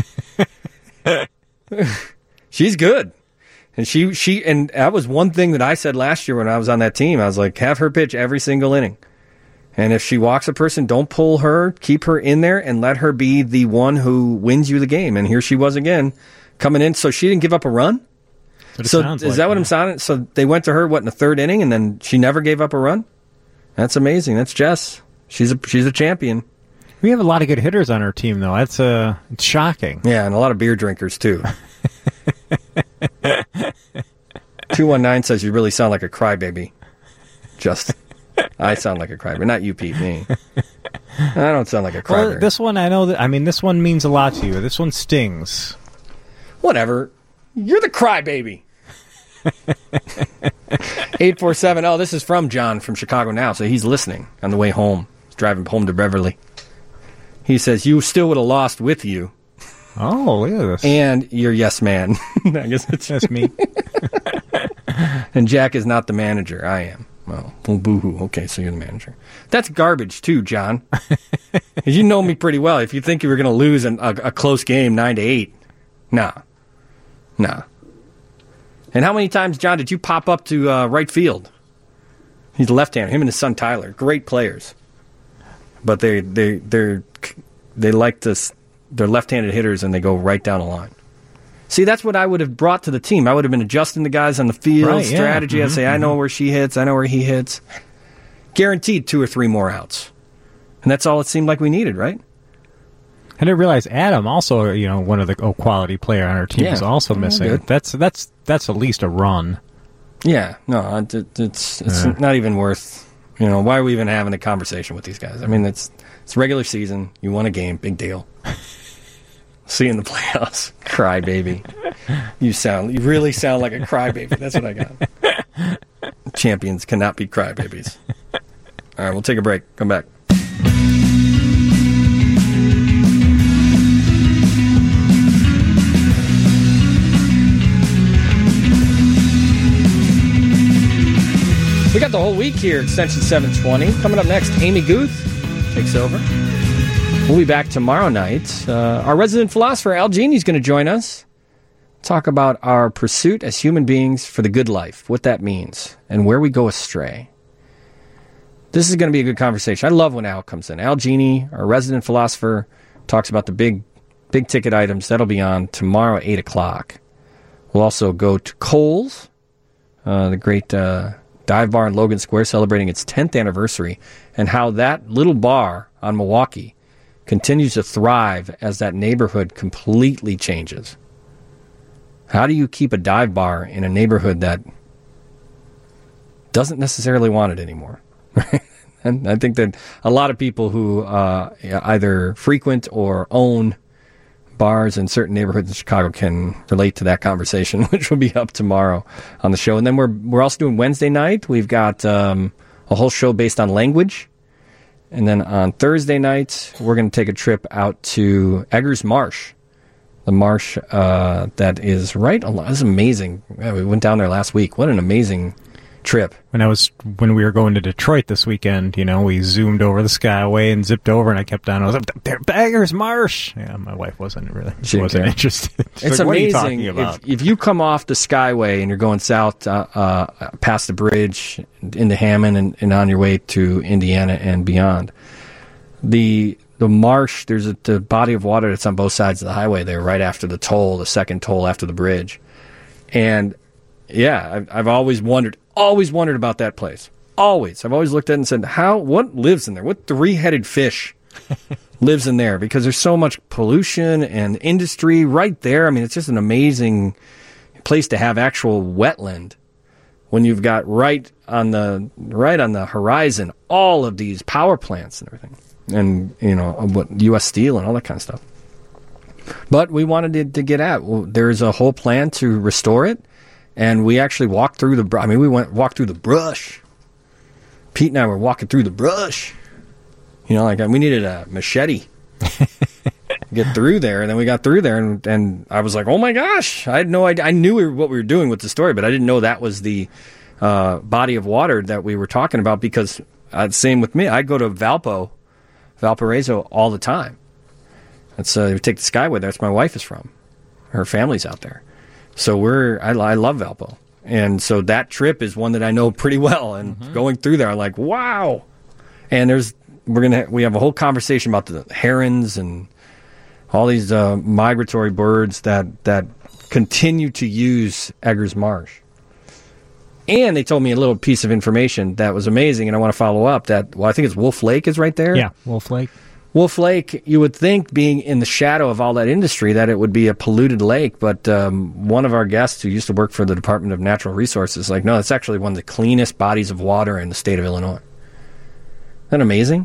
She's good. And she, she, and that was one thing that I said last year when I was on that team. I was like, have her pitch every single inning. And if she walks a person, don't pull her, keep her in there and let her be the one who wins you the game. And here she was again, coming in. So she didn't give up a run. So is like, that what yeah. I'm sounding? So they went to her, what, in the third inning, and then she never gave up a run? That's amazing. That's Jess. She's a she's a champion. We have a lot of good hitters on our team, though. That's uh, it's shocking. Yeah, and a lot of beer drinkers, too. two one nine says you really sound like a crybaby. Just, I sound like a crybaby. Not you, Pete, me. I don't sound like a crybaby. Well, this one, I know that, I mean, this one means a lot to you. This one stings. Whatever. You're the crybaby. eight four seven. Oh, this is from John from Chicago Now, so he's listening on the way home. He's driving home to Beverly. He says, you still would have lost with you. Oh, look at this. And you're yes man. I guess it's That's me. And Jack is not the manager. I am. Well, well boo-hoo. Okay, so you're the manager. That's garbage, too, John. You know me pretty well. If you think you were going to lose an, a, a close game, nine to eight, nah. Nah. And how many times, John, did you pop up to uh, right field? He's left-handed. Him and his son Tyler, great players, but they they they they like to. They're left-handed hitters, and they go right down the line. See, that's what I would have brought to the team. I would have been adjusting the guys on the field, right, yeah. strategy. Mm-hmm, I'd say, mm-hmm. I know where she hits. I know where he hits. Guaranteed two or three more outs, and that's all it seemed like we needed, right? I didn't realize Adam, also, you know, one of the oh, quality player on our team, Yeah. is also missing. Good. That's that's that's at least a run. Yeah, no, it, it's it's Yeah. not even worth. You know, why are we even having a conversation with these guys? I mean, it's it's regular season. You won a game, big deal. See you in the playoffs. Crybaby. You sound, you really sound like a crybaby. That's what I got. Champions cannot be crybabies. All right, we'll take a break. Come back. We got the whole week here, Extension seven twenty. Coming up next, Amy Guth takes over. We'll be back tomorrow night. Uh, our resident philosopher, Al Genie, is going to join us. Talk about our pursuit as human beings for the good life, what that means, and where we go astray. This is going to be a good conversation. I love when Al comes in. Al Genie, our resident philosopher, talks about the big, big ticket items. That'll be on tomorrow at eight o'clock. We'll also go to Kohl's, uh, the great... Uh, dive bar in Logan Square celebrating its tenth anniversary, and how that little bar on Milwaukee continues to thrive as that neighborhood completely changes. How do you keep a dive bar in a neighborhood that doesn't necessarily want it anymore? And I think that a lot of people who uh, either frequent or own bars in certain neighborhoods in Chicago can relate to that conversation, which will be up tomorrow on the show. And then we're we're also doing Wednesday night. We've got um, a whole show based on language. And then on Thursday night, we're going to take a trip out to Eggers Marsh, the marsh uh, that is right along. This is amazing. Yeah, we went down there last week. What an amazing trip. When I was when we were going to Detroit this weekend, you know, we zoomed over the Skyway and zipped over, and I kept on. I was like, "There, Eggers Marsh." Yeah, my wife wasn't really she wasn't care. interested. It's like, amazing. What are you talking about? If, if you come off the Skyway and you're going south uh, uh, past the bridge into Hammond and, and on your way to Indiana and beyond, the the marsh, there's a the body of water that's on both sides of the highway there, right after the toll, the second toll after the bridge, and yeah, I've, I've always wondered. Always wondered about that place. Always. I've always looked at it and said, "How? What lives in there? What three-headed fish lives in there?" Because there's so much pollution and industry right there. I mean, it's just an amazing place to have actual wetland when you've got right on the right on the horizon all of these power plants and everything, and you know what U S Steel and all that kind of stuff. But we wanted to, to get at. Well, there's a whole plan to restore it. And we actually walked through the, I mean, we went, walked through the brush. Pete and I were walking through the brush. You know, like we needed a machete to get through there. And then we got through there and, and I was like, oh my gosh, I had no idea. I knew we were, what we were doing with the story, but I didn't know that was the uh, body of water that we were talking about because uh, same with me. I go to Valpo, Valparaiso all the time. That's, uh, we take the Skyway. That's where my wife is from. Her family's out there. So we're, I, I love Valpo. And so that trip is one that I know pretty well. And mm-hmm. going through there, I'm like, wow. And there's, we're going to, we have a whole conversation about the herons and all these uh, migratory birds that, that continue to use Eggers Marsh. And they told me a little piece of information that was amazing. And I want to follow up that, well, I think it's Wolf Lake is right there. Yeah, Wolf Lake. Wolf Lake, you would think, being in the shadow of all that industry, that it would be a polluted lake. But um, one of our guests who used to work for the Department of Natural Resources, like, no, it's actually one of the cleanest bodies of water in the state of Illinois. Isn't that amazing?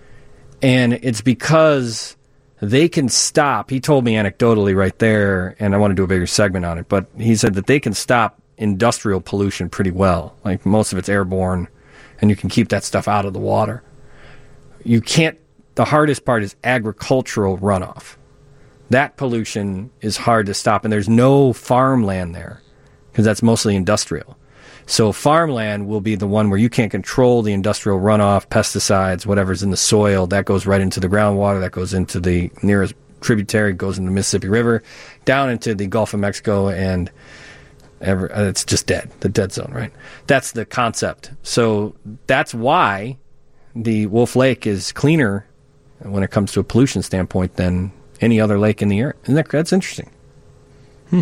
And it's because they can stop. He told me anecdotally right there, and I want to do a bigger segment on it, but he said that they can stop industrial pollution pretty well. Like, most of it's airborne, and you can keep that stuff out of the water. You can't. The hardest part is agricultural runoff. That pollution is hard to stop, and there's no farmland there because that's mostly industrial. So farmland will be the one where you can't control the industrial runoff, pesticides, whatever's in the soil. That goes right into the groundwater. That goes into the nearest tributary, goes into the Mississippi River, down into the Gulf of Mexico, and ever, it's just dead, the dead zone, right? That's the concept. So that's why the Wolf Lake is cleaner when it comes to a pollution standpoint than any other lake in the area. Isn't that, that's interesting. Hmm.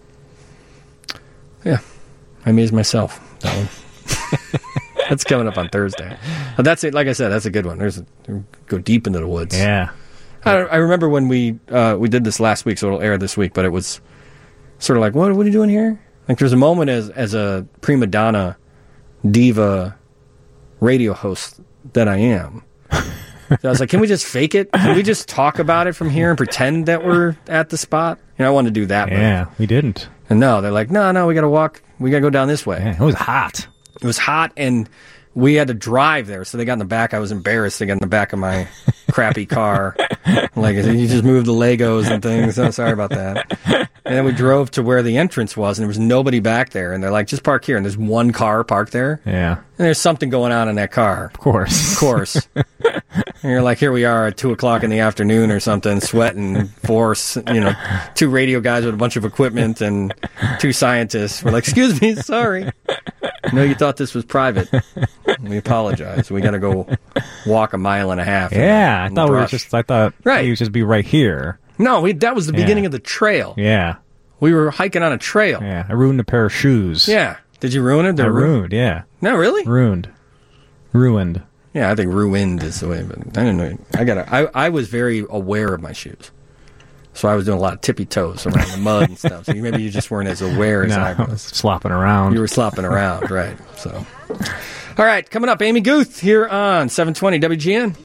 Yeah. I amazed myself, that one. That's coming up on Thursday. But that's it. Like I said, that's a good one. There's a, go deep into the woods. Yeah. I, I remember when we uh, we did this last week, so it'll air this week, but it was sort of like, what, what are you doing here? Like, there's a moment as, as a prima donna, diva radio host that I am, So I was like, can we just fake it? Can we just talk about it from here and pretend that we're at the spot? You know, I wanted to do that. Yeah, we didn't. And no, they're like, no, no, we got to walk. We got to go down this way. Yeah, it was hot. It was hot, and we had to drive there. So they got in the back. I was embarrassed. They got in the back of my crappy car. Like, you just moved the Legos and things. So sorry about that. And then we drove to where the entrance was, and there was nobody back there. And they're like, just park here. And there's one car parked there. Yeah. And there's something going on in that car. Of course. Of course. And you're like, here we are at two o'clock in the afternoon or something, sweating, four, you know, two radio guys with a bunch of equipment and two scientists. We're like, excuse me, sorry. No, you thought this was private. We apologize. We got to go walk a mile and a half. Yeah, in, in I thought we were brush. just. I thought right. we would just be right here. No, we, that was the Yeah. beginning of the trail. Yeah. We were hiking on a trail. Yeah, I ruined a pair of shoes. Yeah. Did you ruin it? I They're ru- ruined. Yeah. No, really? Ruined. Ruined. Yeah, I think ruined is the way. But I didn't know. I got. I I was very aware of my shoes, so I was doing a lot of tippy toes around the mud and stuff. So maybe you just weren't as aware as No, I I was. was slopping around. You were slopping around, right? So, all right, coming up, Amy Guth here on seven twenty W G N.